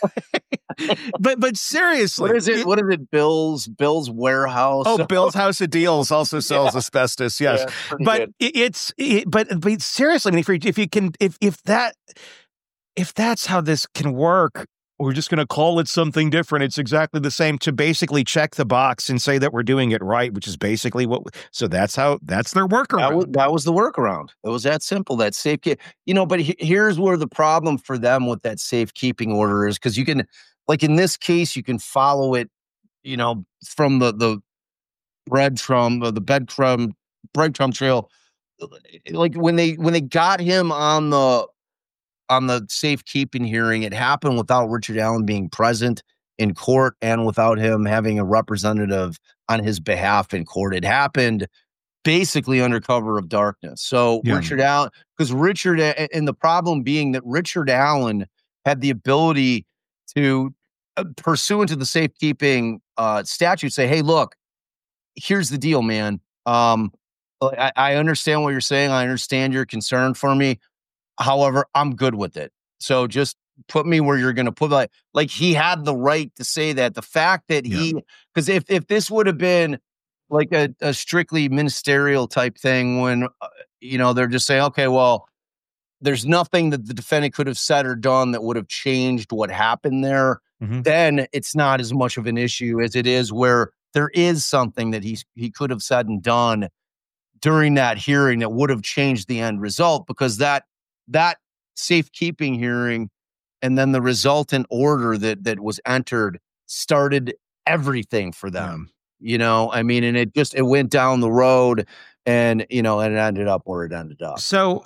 but but seriously, what is it? What is it? Bill's Bill's Warehouse. Oh, Bill's House of Deals also sells asbestos. Yes, Yeah, pretty but good. it, it's it, but but seriously, I mean, if you, if you can if if that if that's how this can work, we're just going to call it something different. It's exactly the same to basically check the box and say that we're doing it right, which is basically what. So that's how that's their That workaround. was, that was the workaround. It was that simple. That safe. You know, but he, here's where the problem for them with that safekeeping order is, because you can, like in this case, you can follow it. You know, from the the breadcrumb, uh, the breadcrumb breadcrumb trail like when they when they got him on the on the safekeeping hearing, it happened without Richard Allen being present in court and without him having a representative on his behalf in court. It happened basically under cover of darkness. So yeah. Richard Allen, because Richard, and the problem being that Richard Allen had the ability to, uh, pursuant to the safekeeping uh, statute, say, hey, look, here's the deal, man. Um, I, I understand what you're saying. I understand your concern for me. However, I'm good with it. So just put me where you're going to put, like, like he had the right to say that. The fact that yeah. he, because if, if this would have been like a, a strictly ministerial type thing when, uh, you know, they're just saying, okay, well, there's nothing that the defendant could have said or done that would have changed what happened there, mm-hmm. then it's not as much of an issue as it is where there is something that he, he could have said and done during that hearing that would have changed the end result, because that that safekeeping hearing and then the resultant order that that was entered started everything for them. Yeah. You know, I mean, and it just it went down the road, and you know, and it ended up where it ended up. So,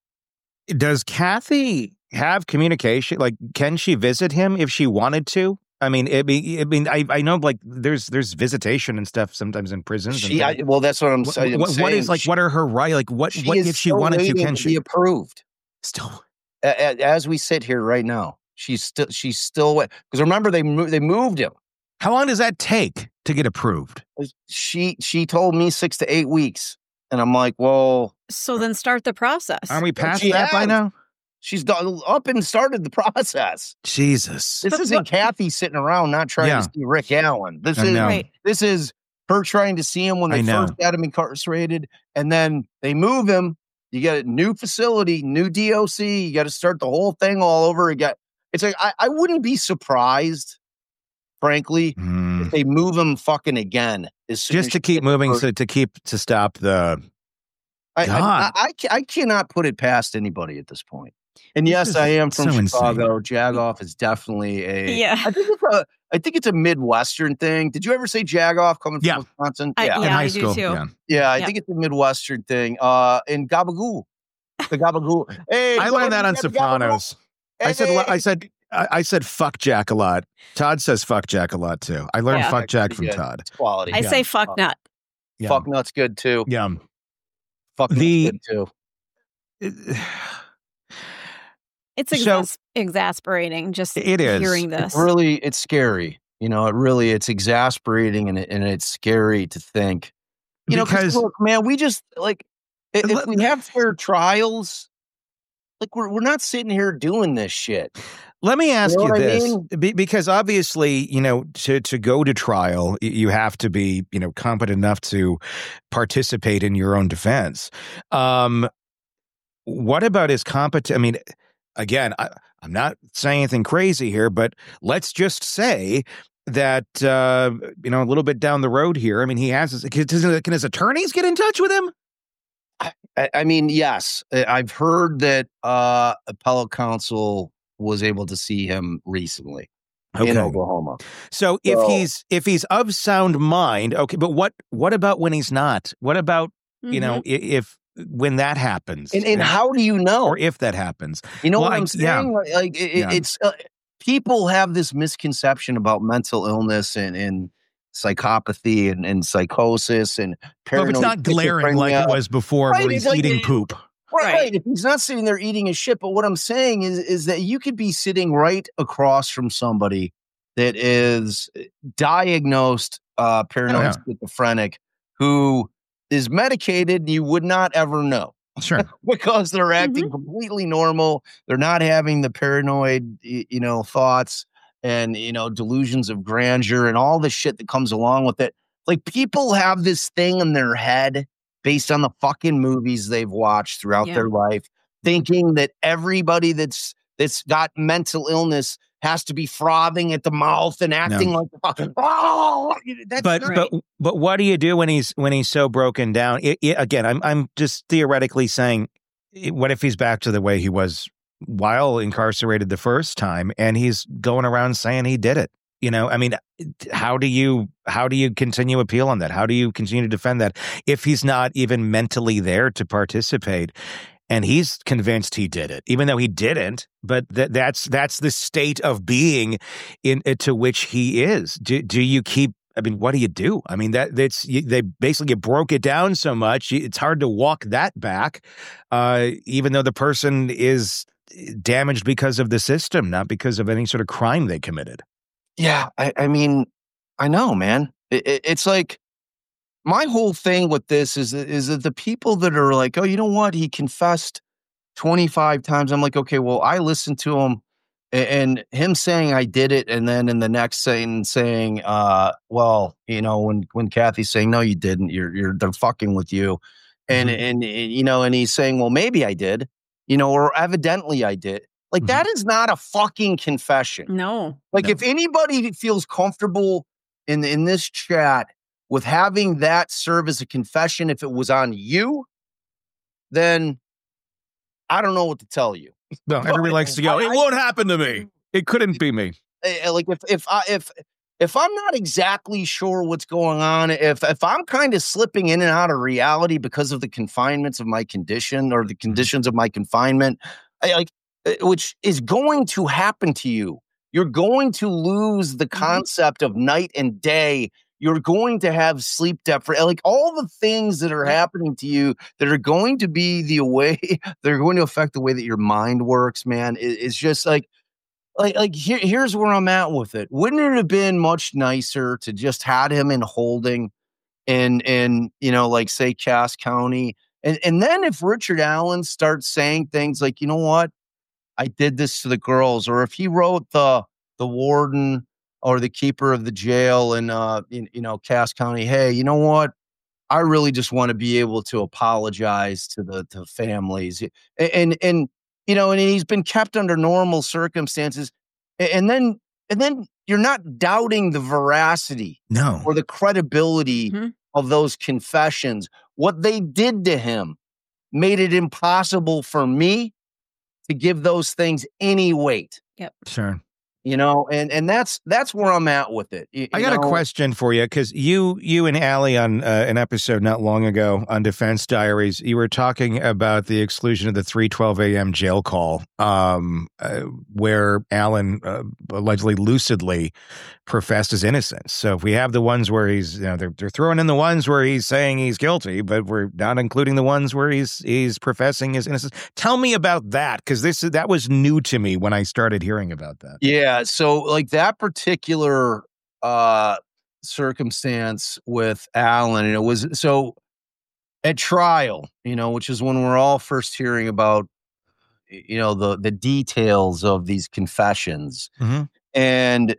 does Kathy have communication? Like, can she visit him if she wanted to? I mean, it be, I mean, I I know like there's there's visitation and stuff sometimes in prisons. She, I, well, that's what I'm, what, saying. What, what is like? She, what are her right? Like, what what if she wanted to? Can to she be approved? Still, as we sit here right now, she's still she's still because remember they moved they moved him. How long does that take to get approved? She she told me six to eight weeks, and I'm like, well, so then start the process. Aren't we past that has. by now? She's done, up and started the process. Jesus. This but, isn't but, Kathy sitting around not trying yeah. to see Rick Allen. This I is right. this is her trying to see him when they first got him incarcerated, and then they move him. You get a new facility, new D O C. You got to start the whole thing all over again. It's like I, I wouldn't be surprised, frankly, mm. if they move him fucking again. As soon Just as to keep moving, so to keep to stop the. I, I, I, I, I cannot put it past anybody at this point. And yes, I am from so Chicago. Insane. Jagoff is definitely a. Yeah. I think it's a. I think it's a Midwestern thing. Did you ever say Jagoff coming from yeah. Wisconsin? I, yeah, yeah, in high I school. do too. Yeah, yeah I yeah. think it's a Midwestern thing. Uh, in Gabagool, the Gabagool. Hey, I learned that on Sopranos. Hey, I said. Hey. I said. I said fuck Jack a lot. Todd says fuck Jack a lot too. I learned yeah. fuck Jack from good. Todd. It's quality. I yeah. say fuck nut. Yeah. Fuck nut's good too. Yeah. Fuck the, nut's good too. It's exas- so, exasperating just it is. hearing this. It's really, it's scary. You know, it really, it's exasperating and, it, and it's scary to think. You know, because look, man, we just, like, if, if we have fair trials, like, we're we're not sitting here doing this shit. Let me ask you, know you this, I mean? Be, because obviously, you know, to, to go to trial, you have to be, you know, competent enough to participate in your own defense. Um, what about his competence? I mean, again, I, I'm not saying anything crazy here, but let's just say that, uh, you know, a little bit down the road here, I mean, he has his, can his attorneys get in touch with him? I, I mean, yes. I've heard that uh, appellate counsel was able to see him recently okay. in Oklahoma. So, so if he's if he's of sound mind, okay, but what what about when he's not? What about, mm-hmm. you know, if when that happens? And, and how do you know? Or if that happens. You know well, what I'm I, saying? Yeah. Like, it, yeah. it's uh, people have this misconception about mental illness and, and psychopathy and, and psychosis and paranoid. Well, it's not glaring like it was before right, where he's like, eating it, poop. Right, right. If he's not sitting there eating his shit, but what I'm saying is, is that you could be sitting right across from somebody that is diagnosed uh, paranoid yeah. schizophrenic who is medicated and you would not ever know. Sure. Because they're acting mm-hmm. completely normal. They're not having the paranoid, you know, thoughts and, you know, delusions of grandeur and all the shit that comes along with it. Like, people have this thing in their head based on the fucking movies they've watched throughout yeah. their life, thinking that everybody that's that's got mental illness has to be frothing at the mouth and acting no. like, oh, that's but right. but but what do you do when he's when he's so broken down? It, it, again, I'm I'm just theoretically saying, what if he's back to the way he was while incarcerated the first time, and he's going around saying he did it? You know, I mean, how do you how do you continue appeal on that? How do you continue to defend that if he's not even mentally there to participate? And he's convinced he did it, even though he didn't. But that that's that's the state of being in to which he is. Do do you keep? I mean, what do you do? I mean, that that's they basically broke it down so much. It's hard to walk that back, uh, even though the person is damaged because of the system, not because of any sort of crime they committed. Yeah, I, I mean, I know, man. It, it, it's like my whole thing with this is is that the people that are like, oh, you know what? He confessed twenty-five times. I'm like, okay, well, I listened to him and, and him saying I did it. And then in the next saying, saying, uh, well, you know, when, when Kathy's saying, no, you didn't, you're, you're, they're fucking with you. And, mm-hmm. and, and, you know, and he's saying, well, maybe I did, you know, or evidently I did. Like, mm-hmm. that is not a fucking confession. No. Like, no. if anybody feels comfortable in, in this chat with having that serve as a confession, if it was on you, then I don't know what to tell you. No, everybody likes to go, it won't happen to me. It couldn't be me. Like, if if I if if I'm not exactly sure what's going on, if if I'm kind of slipping in and out of reality because of the confinements of my condition or the conditions of my confinement, I, like, which is going to happen to you. You're going to lose the concept of night and day. You're going to have sleep deprivation, like all the things that are happening to you that are going to be the way they're going to affect the way that your mind works, man. It, it's just like, like, like here, here's where I'm at with it. Wouldn't it have been much nicer to just had him in holding in, in, you know, like say Cass County. And, and then if Richard Allen starts saying things like, you know what, I did this to the girls, or if he wrote the, the warden or the keeper of the jail in, uh, in, you know, Cass County, hey, you know what? I really just want to be able to apologize to the to families. And, and, and, you know, and he's been kept under normal circumstances. And then, and then you're not doubting the veracity no. or the credibility mm-hmm. of those confessions. What they did to him made it impossible for me to give those things any weight. Yep. Sure. You know, and, and that's that's where I'm at with it. You, I got know? a question for you, because you you and Allie on uh, an episode not long ago on Defense Diaries, you were talking about the exclusion of the three twelve a.m. jail call, um, uh, where Allen uh, allegedly lucidly professed his innocence. So if we have the ones where he's, you know, they're they're throwing in the ones where he's saying he's guilty, but we're not including the ones where he's he's professing his innocence. Tell me about that, because this that was new to me when I started hearing about that. Yeah. So like that particular uh, circumstance with Allen, and it was so at trial, you know, which is when we're all first hearing about, you know, the, the details of these confessions. Mm-hmm. And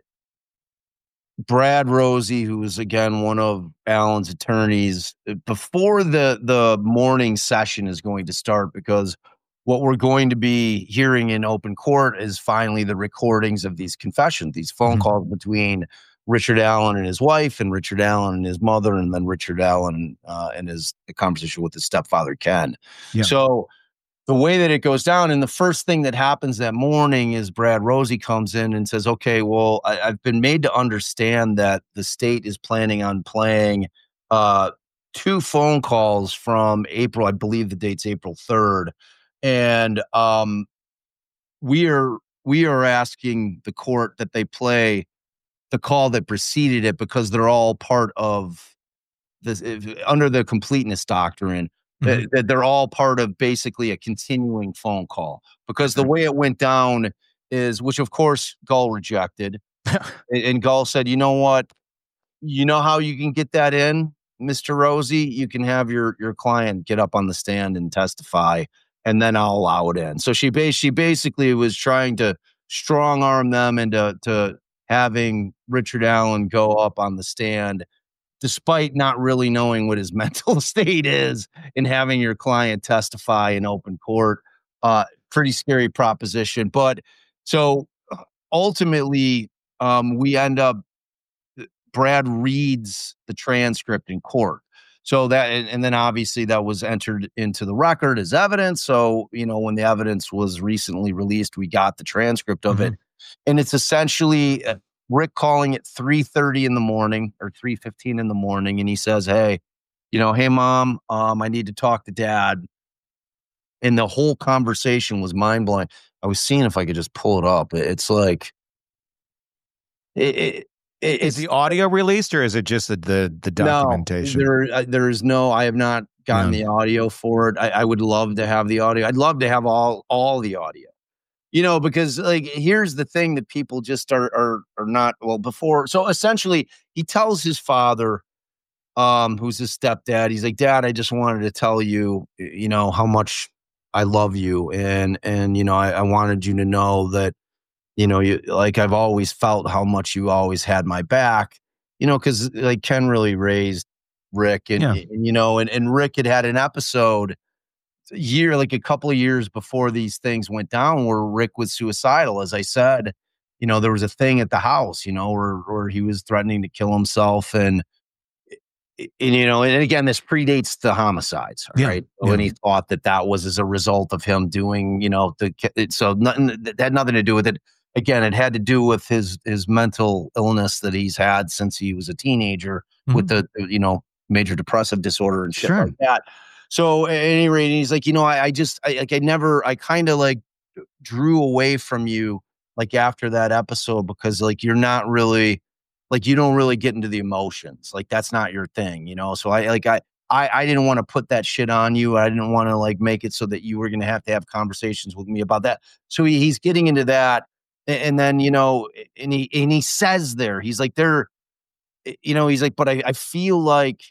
Brad Rosie, who was again one of Allen's attorneys, before the, the morning session is going to start, because what we're going to be hearing in open court is finally the recordings of these confessions, these phone mm-hmm. calls between Richard Allen and his wife, and Richard Allen and his mother, and then Richard Allen uh, and his the conversation with his stepfather, Ken. Yeah. So the way that it goes down, and the first thing that happens that morning is Brad Rosie comes in and says, okay, well, I, I've been made to understand that the state is planning on playing uh, two phone calls from April, I believe the date's April third. And um, we are we are asking the court that they play the call that preceded it, because they're all part of this under the completeness doctrine. Mm-hmm. That they're all part of basically a continuing phone call, because the way it went down is, which of course Gull rejected, and Gull said, you know what, you know how you can get that in, Mister Rosie, you can have your your client get up on the stand and testify, and then I'll allow it in. So she, ba- she basically was trying to strong arm them into to having Richard Allen go up on the stand, despite not really knowing what his mental state is, and having your client testify in open court. Uh, pretty scary proposition. But so ultimately, um, we end up, Brad reads the transcript in court. So that, and, and then obviously that was entered into the record as evidence. So, you know, when the evidence was recently released, we got the transcript of mm-hmm. it. And it's essentially, uh, Rick calling at three thirty in the morning or three fifteen in the morning. And he says, hey, you know, hey, mom, um, I need to talk to dad. And the whole conversation was mind blowing. I was seeing if I could just pull it up. It's like, it, it, it, is it's, the audio released or is it just the the, the documentation? No, there, uh, there is no. I have not gotten Yeah. the audio for it. I, I would love to have the audio. I'd love to have all all the audio. You know, because like here's the thing that people just are are are not well before. So essentially, he tells his father, um, who's his stepdad, he's like, Dad, I just wanted to tell you, you know, how much I love you, and and you know, I, I wanted you to know that, you know, you like I've always felt how much you always had my back, you know, because like Ken really raised Rick, and, Yeah. and you know, and and Rick had had an episode a year, like a couple of years before these things went down, where Rick was suicidal. As I said, you know, there was a thing at the house, you know, where where he was threatening to kill himself, and. And, you know, and again, this predates the homicides, Yeah, right? yeah. When he thought that that was as a result of him doing, you know, the it, so nothing that had nothing to do with it. Again, it had to do with his his mental illness that he's had since he was a teenager, Mhm. with the, you know, major depressive disorder and shit Sure. like that. So at any rate, he's like, you know, I, I just I, like I never I kind of like drew away from you like after that episode, because like you're not really. Like you don't really get into the emotions. Like that's not your thing, you know? So I like, I, I, I didn't want to put that shit on you. I didn't want to like make it so that you were going to have to have conversations with me about that. So he, he's getting into that. And, and then, you know, and he, and he says there, he's like, there, you know, he's like, but I, I feel like,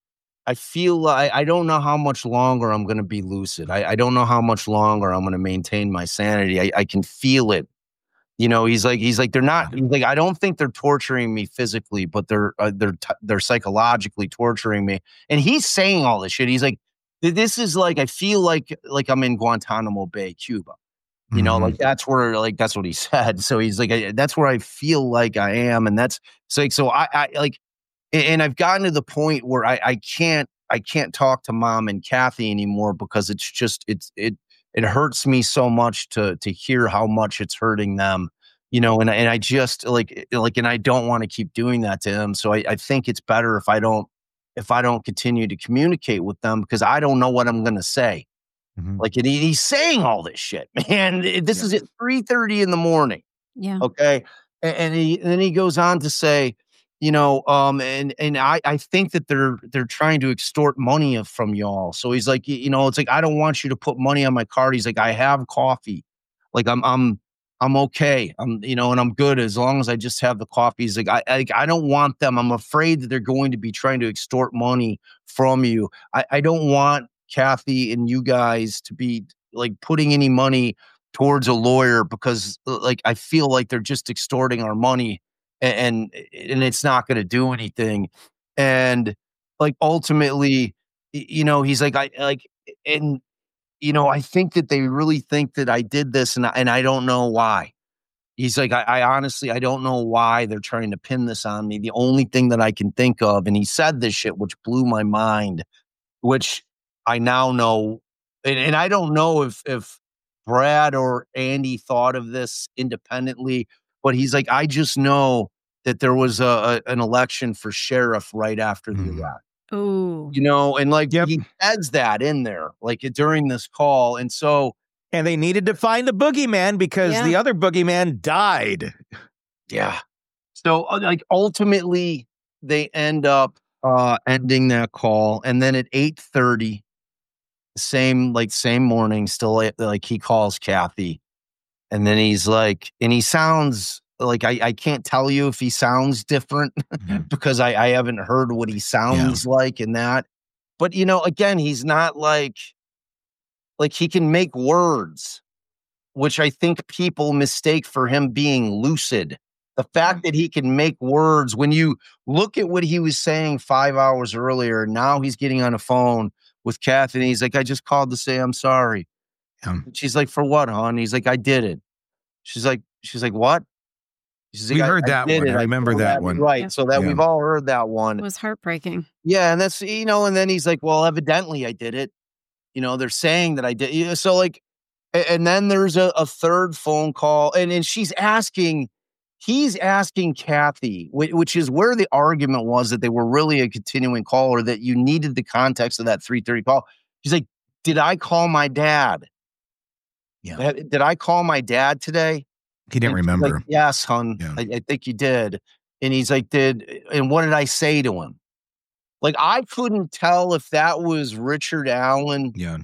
I feel like I don't know how much longer I'm going to be lucid. I, I don't know how much longer I'm going to maintain my sanity. I, I can feel it. You know, he's like, he's like, they're not, he's like, I don't think they're torturing me physically, but they're, uh, they're, t- they're psychologically torturing me. And he's saying all this shit. He's like, this is like, I feel like, like I'm in Guantanamo Bay, Cuba. You know, Mhm. like that's where, like, that's what he said. So he's like, I, that's where I feel like I am. And that's it's like, so I, I like, and, and I've gotten to the point where I, I can't, I can't talk to mom and Kathy anymore, because it's just, it's, it, it hurts me so much to to hear how much it's hurting them, you know, and, and I just like, like, and I don't want to keep doing that to him. So I, I think it's better if I don't, if I don't continue to communicate with them, because I don't know what I'm going to say. Mhm. Like, and he, he's saying all this shit, man. This Yeah. is at three thirty in the morning. Yeah. Okay. And, and he, and then he goes on to say, you know, um, and, and I, I think that they're, they're trying to extort money of- from y'all. So he's like, you know, it's like, I don't want you to put money on my card. He's like, I have coffee. Like I'm, I'm, I'm okay. I'm, you know, and I'm good as long as I just have the coffee. He's like, I, I, I don't want them. I'm afraid that they're going to be trying to extort money from you. I, I don't want Kathy and you guys to be like putting any money towards a lawyer, because like, I feel like they're just extorting our money, and, and, and it's not going to do anything. And like, ultimately, y- you know, he's like, I like, and, you know, I think that they really think that I did this, and I, and I don't know why. He's like, I, I honestly, I don't know why they're trying to pin this on me. The only thing that I can think of, and he said this shit, which blew my mind, which I now know, and, and I don't know if if Brad or Andy thought of this independently, but he's like, I just know that there was a, a an election for sheriff right after the Mhm. arrest. Ooh. You know, and like Yep. he adds that in there, like during this call, and so And they needed to find the boogeyman because Yeah. the other boogeyman died. yeah. So uh, like ultimately, they end up uh ending that call, and then at eight thirty. Same, like same morning, still like, like he calls Kathy, and then he's like, and he sounds like, I, I can't tell you if he sounds different Mhm. because I, I haven't heard what he sounds like in that. But you know, again, he's not like, like he can make words, which I think people mistake for him being lucid. The fact that he can make words, when you look at what he was saying five hours earlier, now he's getting on a phone with Kathy, and he's like, I just called to say I'm sorry. Yeah. She's like, for what, hon? He's like, I did it. She's like, she's like, what? She's like, We I, heard I that did one. it. I remember feel that one. Right. Yeah. So that Yeah. we've all heard that one. It was heartbreaking. Yeah. And that's, you know, and then he's like, well, evidently I did it. You know, they're saying that I did. You know, so like, a- and then there's a, a third phone call, and, and she's asking he's asking Kathy, which is where the argument was that they were really a continuing call, or that you needed the context of that three thirty call. He's like, did I call my dad? Yeah. Did I call my dad today? He didn't and remember. Like, yes, hon. Yeah. I, I think you did. And he's like, did, and what did I say to him? Like, I couldn't tell if that was Richard Allen yeah.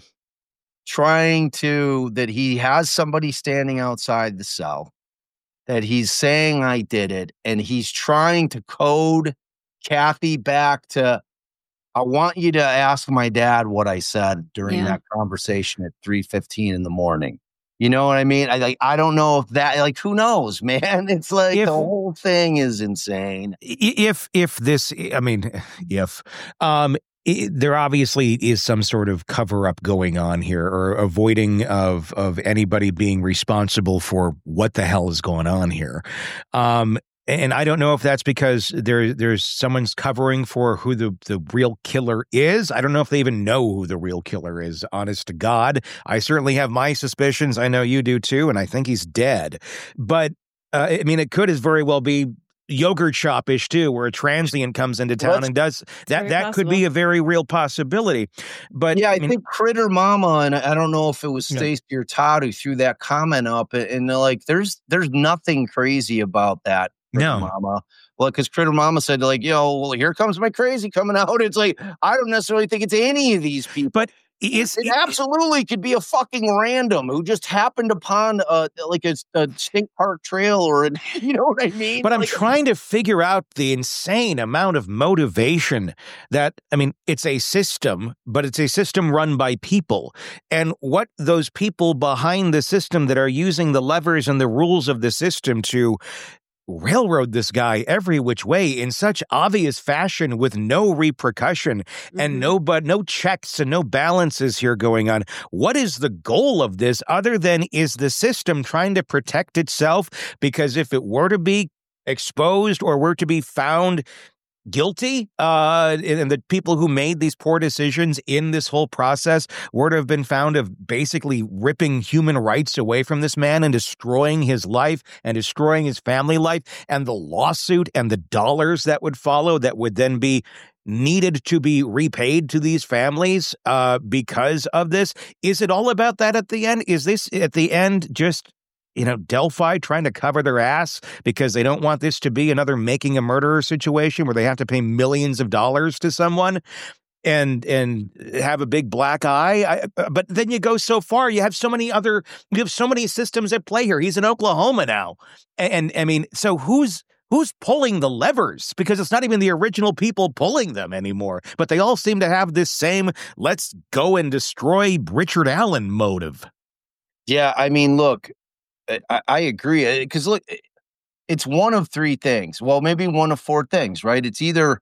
trying to, that he has somebody standing outside the cell, that he's saying I did it, and he's trying to code Kathy back to, I want you to ask my dad what I said during Yeah. that conversation at three fifteen in the morning. You know what I mean? I like, I don't know if that, like, who knows, man? It's like If- the whole thing is insane. If if this, I mean, if um, it, there obviously is some sort of cover up going on here, or avoiding of of anybody being responsible for what the hell is going on here. Um, and I don't know if that's because there there's someone's covering for who the, the real killer is. I don't know if they even know who the real killer is, honest to God. I certainly have my suspicions. I know you do too, and I think he's dead. But, uh, I mean, it could as very well be yogurt shop-ish too, where a transient comes into town Let's- and does that. very That could be possible. a very real possibility. But Yeah, I, I mean, think Critter Mama, and I don't know if it was Yeah. Stacey or Todd who threw that comment up, and they're like, there's there's nothing crazy about that, Critter No. Mama. Well, because Critter Mama said, like, yo, well, here comes my crazy coming out. It's like, I don't necessarily think it's any of these people. but it's It absolutely could be a fucking random who just happened upon a like a, a State Park trail, or an, you know what I mean? But I'm Like, trying to figure out the insane amount of motivation that, I mean, it's a system, but it's a system run by people. And what those people behind the system that are using the levers and the rules of the system to railroad this guy every which way in such obvious fashion with no repercussion and Mhm. no but no checks and no balances here going on. What is the goal of this other than is the system trying to protect itself? Because if it were to be exposed or were to be found guilty, uh, and the people who made these poor decisions in this whole process were to have been found of basically ripping human rights away from this man and destroying his life and destroying his family life, and the lawsuit and the dollars that would follow that would then be needed to be repaid to these families uh, because of this. Is it all about that at the end? Is this at the end just, you know, Delphi trying to cover their ass because they don't want this to be another Making a Murderer situation where they have to pay millions of dollars to someone and and have a big black eye? I, but then you go so far, you have so many other, you have so many systems at play here. He's in Oklahoma now. And, and I mean, so who's Who's pulling the levers? Because it's not even the original people pulling them anymore. But they all seem to have this same, let's go and destroy Richard Allen motive. yeah, I mean, look, I, I agree. Because look, it's one of three things. Well, maybe one of four things, right? It's either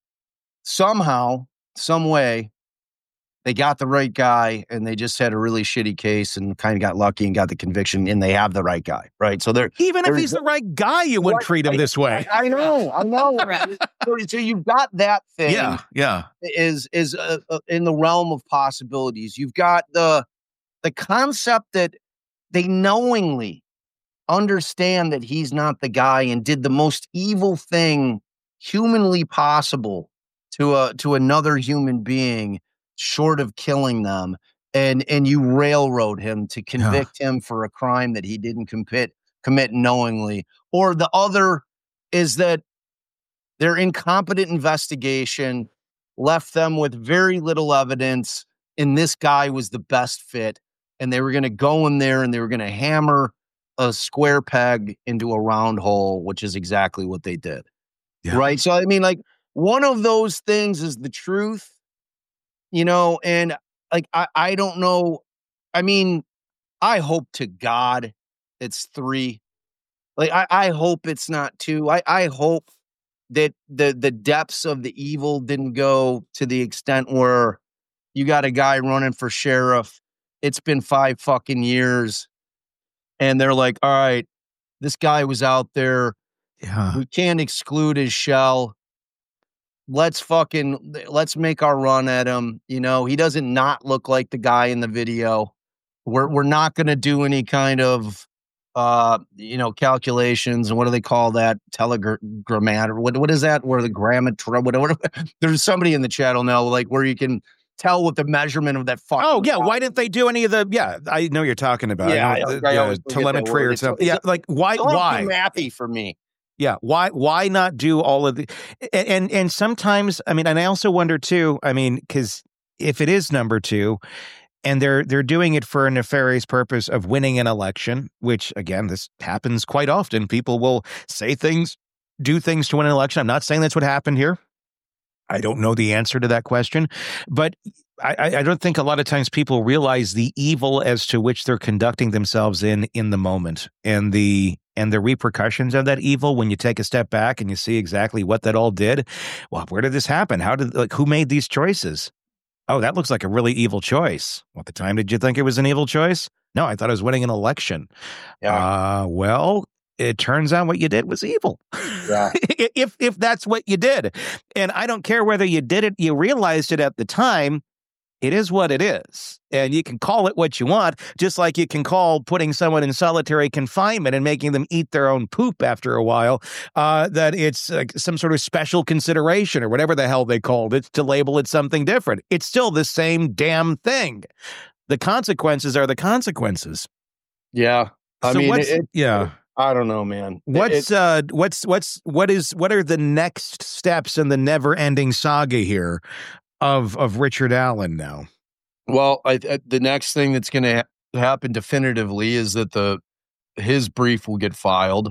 somehow, some way, they got the right guy and they just had a really shitty case and kind of got lucky and got the conviction, and they have the right guy, right? So they're Even if There's he's no- the right guy, you wouldn't Right, treat him I- this way. I know, I know. Right. so, so you've got that thing. Yeah, yeah. is is uh, uh, in the realm of possibilities. You've got the the concept that they knowingly understand that he's not the guy and did the most evil thing humanly possible to a to another human being, short of killing them, and and you railroad him to convict him for a crime that he didn't commit commit knowingly. Or the other is that their incompetent investigation left them with very little evidence, and this guy was the best fit, and they were going to go in there and they were going to hammer a square peg into a round hole, which is exactly what they did. Yeah. Right? So, I mean, like, one of those things is the truth, you know, and like, I, I don't know. I mean, I hope to God it's three. Like, I, I hope it's not two. I, I hope that the the depths of the evil didn't go to the extent where you got a guy running for sheriff. It's been five fucking years. And they're like, all right, this guy was out there. Yeah. We can't exclude his shell. Let's fucking, let's make our run at him. You know, he doesn't not look like the guy in the video. We're, we're not going to do any kind of uh, you know, calculations and what do they call that? Telegrammat or what? What is that? Where the grammatron? Whatever. There's somebody in the chat will know, like where you can tell what the measurement of that. Oh yeah, why didn't they do any of the? Yeah, I know you're talking about. Yeah, I know, I, the, I yeah, always forget telemetry that or word. something. It's- Yeah, it's- like why? It's a little Why? too mathy for me. Yeah, why? Why not do all of the? And and, and sometimes, I mean, and I also wonder too. I mean, because if it is number two, and they're they're doing it for a nefarious purpose of winning an election, which again, this happens quite often. People will say things, do things to win an election. I'm not saying that's what happened here. I don't know the answer to that question, but I, I don't think a lot of times people realize the evil as to which they're conducting themselves in in the moment, and the and the repercussions of that evil when you take a step back and you see exactly what that all did. Well, where did this happen? How did like who made these choices? Oh, that looks like a really evil choice. What the time did you think it was an evil choice? No, I thought I was winning an election. Yeah. Uh, well, it turns out what you did was evil. Yeah. if if that's what you did. And I don't care whether you did it, you realized it at the time. It is what it is. And you can call it what you want, just like you can call putting someone in solitary confinement and making them eat their own poop after a while, uh, that it's uh, some sort of special consideration or whatever the hell they called it to label it something different. It's still the same damn thing. The consequences are the consequences. Yeah. I so mean, what's, it, yeah. I don't know, man. What's It- uh what's what's what is what are the next steps in the never-ending saga here of of Richard Allen now? Well, I, I, the next thing that's going to ha- happen definitively is that the his brief will get filed,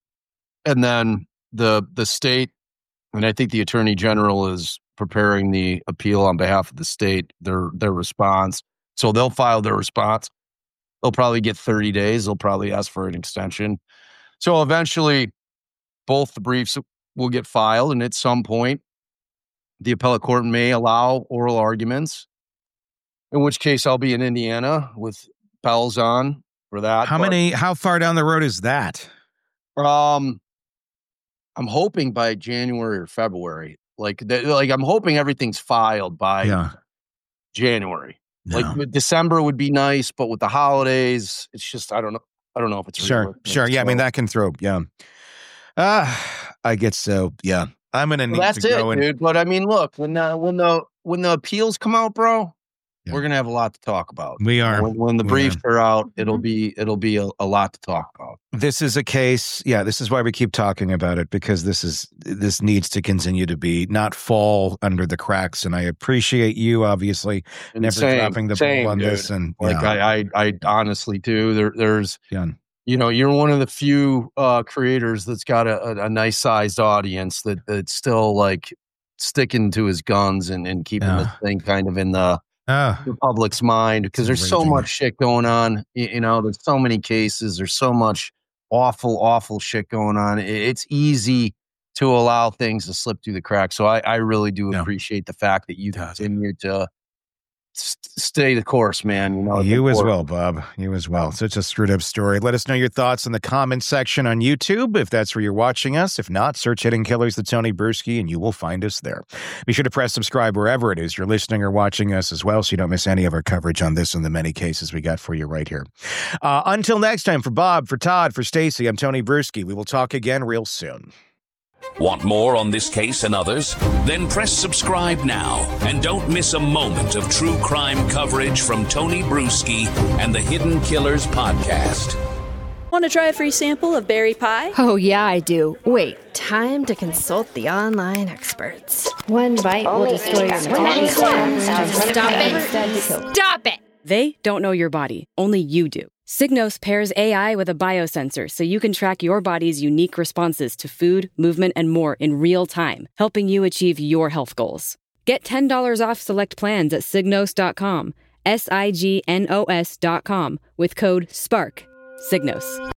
and then the the state, and I think the attorney general is preparing the appeal on behalf of the state. Their their response, so they'll file their response. They'll probably get thirty days. They'll probably ask for an extension. So eventually, both the briefs will get filed, and at some point, the appellate court may allow oral arguments. In which case, I'll be in Indiana with bells on for that. How But, many how far down the road is that? Um, I'm hoping by January or February. Like, the, like I'm hoping everything's filed by Yeah. January. No. Like with December would be nice, but with the holidays, it's just I don't know. I don't know if it's Sure. realistic. Sure. Yeah, I mean So- that can throw yeah. Uh I get so yeah. I'm gonna need Well, that's to it, go and dude. But I mean, look, when the when the when the appeals come out, bro, Yeah. we're gonna have a lot to talk about. we are. When, when the We briefs are. are out, it'll be it'll be a, a lot to talk about. This is a case, yeah, this is why we keep talking about it, because this is this needs to continue to be not fall under the cracks. And I appreciate you obviously And never same, dropping the same, ball on dude. this. And Like yeah, I, I, I honestly do. There, there's, yeah. you know, you're one of the few uh, creators that's got a, a, a nice sized audience that that's still like sticking to his guns and, and keeping Yeah. this thing kind of in the, Ah, the public's mind because It's there's so raging. much shit going on. You, you know, there's so many cases. There's so much awful, awful shit going on. It, it's easy to allow things to slip through the cracks. So I, I really do Yeah. appreciate the fact that you Does. continue to st- stay the course, man. You know, it's you as important. well, Bob. You as well. Such a screwed up story. Let us know your thoughts in the comments section on YouTube if that's where you're watching us. If not, search Hidden Killers, the Tony Bruschi, and you will find us there. Be sure to press subscribe wherever it is you're listening or watching us as well, so you don't miss any of our coverage on this and the many cases we got for you right here. Uh, until next time, for Bob, for Todd, for Stacy, I'm Tony Bruschi. We will talk again real soon. Want more on this case and others? Then press subscribe now and don't miss a moment of true crime coverage from Tony Bruschi and the Hidden Killers podcast. Want to try a free sample of berry pie? Oh, yeah, I do. Wait, time to consult the online experts. One bite will destroy your metabolism. Stop it. Stop it. They don't know your body, only you do. Signos pairs A I with a biosensor so you can track your body's unique responses to food, movement, and more in real time, helping you achieve your health goals. Get ten dollars off select plans at signos dot com, S I G N O S dot com, with code SPARK. Signos.